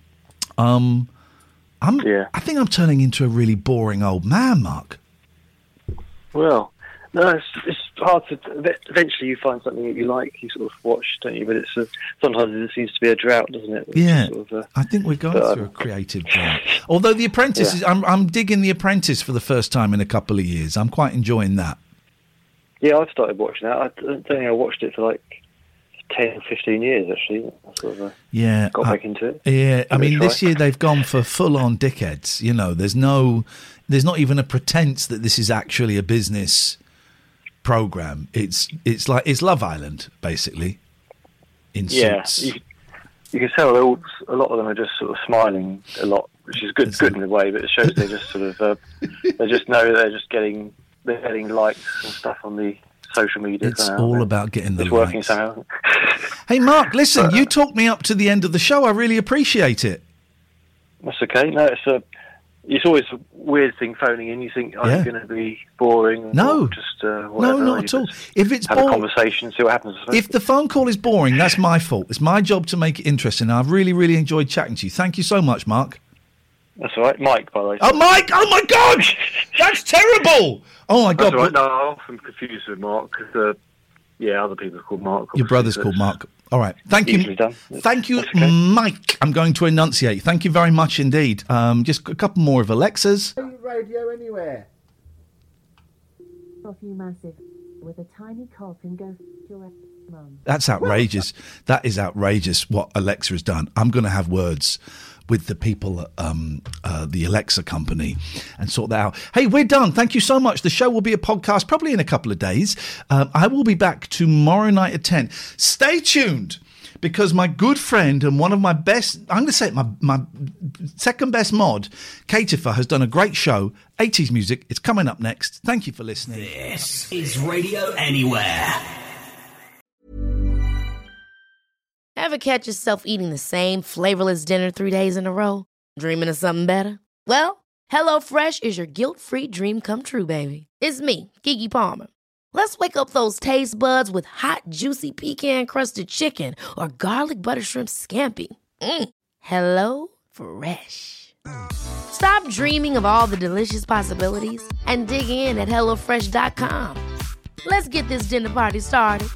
Um, I'm. I think I'm turning into a really boring old man, Mark. Well, no, it's, it's hard to. Eventually, you find something that you like, you sort of watch, don't you? But it's a, sometimes there seems to be a drought, doesn't it? It's Yeah, sort of, uh, I think we're going but, through a creative drought. Although The Apprentice, Yeah. is, I'm, I'm digging The Apprentice for the first time in a couple of years. I'm quite enjoying that. Yeah, I've started watching that. I don't think I watched it for like ten, fifteen years, actually. I sort of uh, Yeah, got I- back into it. Yeah, I Give it a mean, this try. year they've gone for full-on dickheads. You know, there's no, there's not even a pretense that this is actually a business program. It's it's like it's Love Island, basically. In Yeah, suits. you, you can tell they're all, a lot of them are just sort of smiling a lot, which is good, good in a way. But it shows they just sort of uh, they just know they're just getting they're getting likes and stuff on the social media. It's somehow. all about getting the It's working likes. somehow. Hey, Mark, listen, you talked me up to the end of the show. I really appreciate it. That's okay. No, it's a it's always a weird thing phoning in. You think I'm Yeah. going to be boring? Or No. just uh, No, whatever. not You at all. just If it's have a boring, conversation, see what happens. I suppose. if the phone call is boring, that's my fault. It's my job to make it interesting. I've really, really enjoyed chatting to you. Thank you so much, Mark. That's all right, Mike. By the way. Oh, Mike! Oh my God! That's terrible! Oh my God! That's all right. but- No, I'm often confused with Mark because uh, yeah, other people are called Mark. Your brother's obviously, called so Mark. All right. Thank you. Easily done. Thank you, Mike. I'm going to enunciate. Thank you very much indeed. Um, just a couple more of Alexa's. Radio Anywhere. Coffee massive with a tiny cock and go f- your mum. That's outrageous. That is outrageous what Alexa has done. I'm going to have words with the people at um, uh, the Alexa company and sort that out. Hey, we're done. Thank you so much. The show will be a podcast probably in a couple of days. Um, I will be back tomorrow night at ten. Stay tuned, because my good friend and one of my best, I'm going to say it, my, my second best mod, Katifa, has done a great show, eighties music. It's coming up next. Thank you for listening. This is Radio Anywhere. Ever catch yourself eating the same flavorless dinner three days in a row? Dreaming of something better? Well, HelloFresh is your guilt-free dream come true, baby. It's me, Keke Palmer. Let's wake up those taste buds with hot, juicy pecan-crusted chicken or garlic butter shrimp scampi. Mm. Hello Fresh. Stop dreaming of all the delicious possibilities and dig in at hello fresh dot com. Let's get this dinner party started.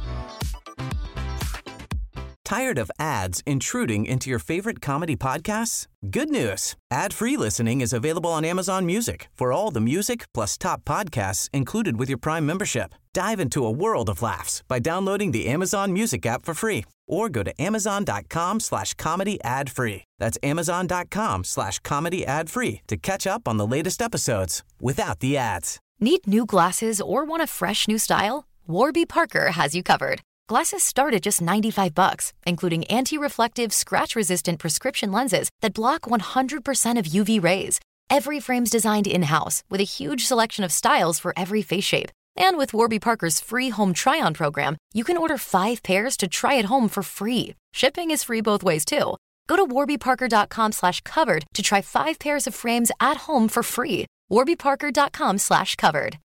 Tired of ads intruding into your favorite comedy podcasts? Good news. Ad-free listening is available on Amazon Music for all the music plus top podcasts included with your Prime membership. Dive into a world of laughs by downloading the Amazon Music app for free or go to amazon.com slash comedy ad free. That's amazon.com slash comedy ad free to catch up on the latest episodes without the ads. Need new glasses or want a fresh new style? Warby Parker has you covered. Glasses start at just ninety-five bucks, including anti-reflective, scratch-resistant prescription lenses that block one hundred percent of U V rays. Every frame's designed in-house with a huge selection of styles for every face shape. And with Warby Parker's free home try-on program, you can order five pairs to try at home for free. Shipping is free both ways, too. Go to warbyparker.com slash covered to try five pairs of frames at home for free. warbyparker.com slash covered.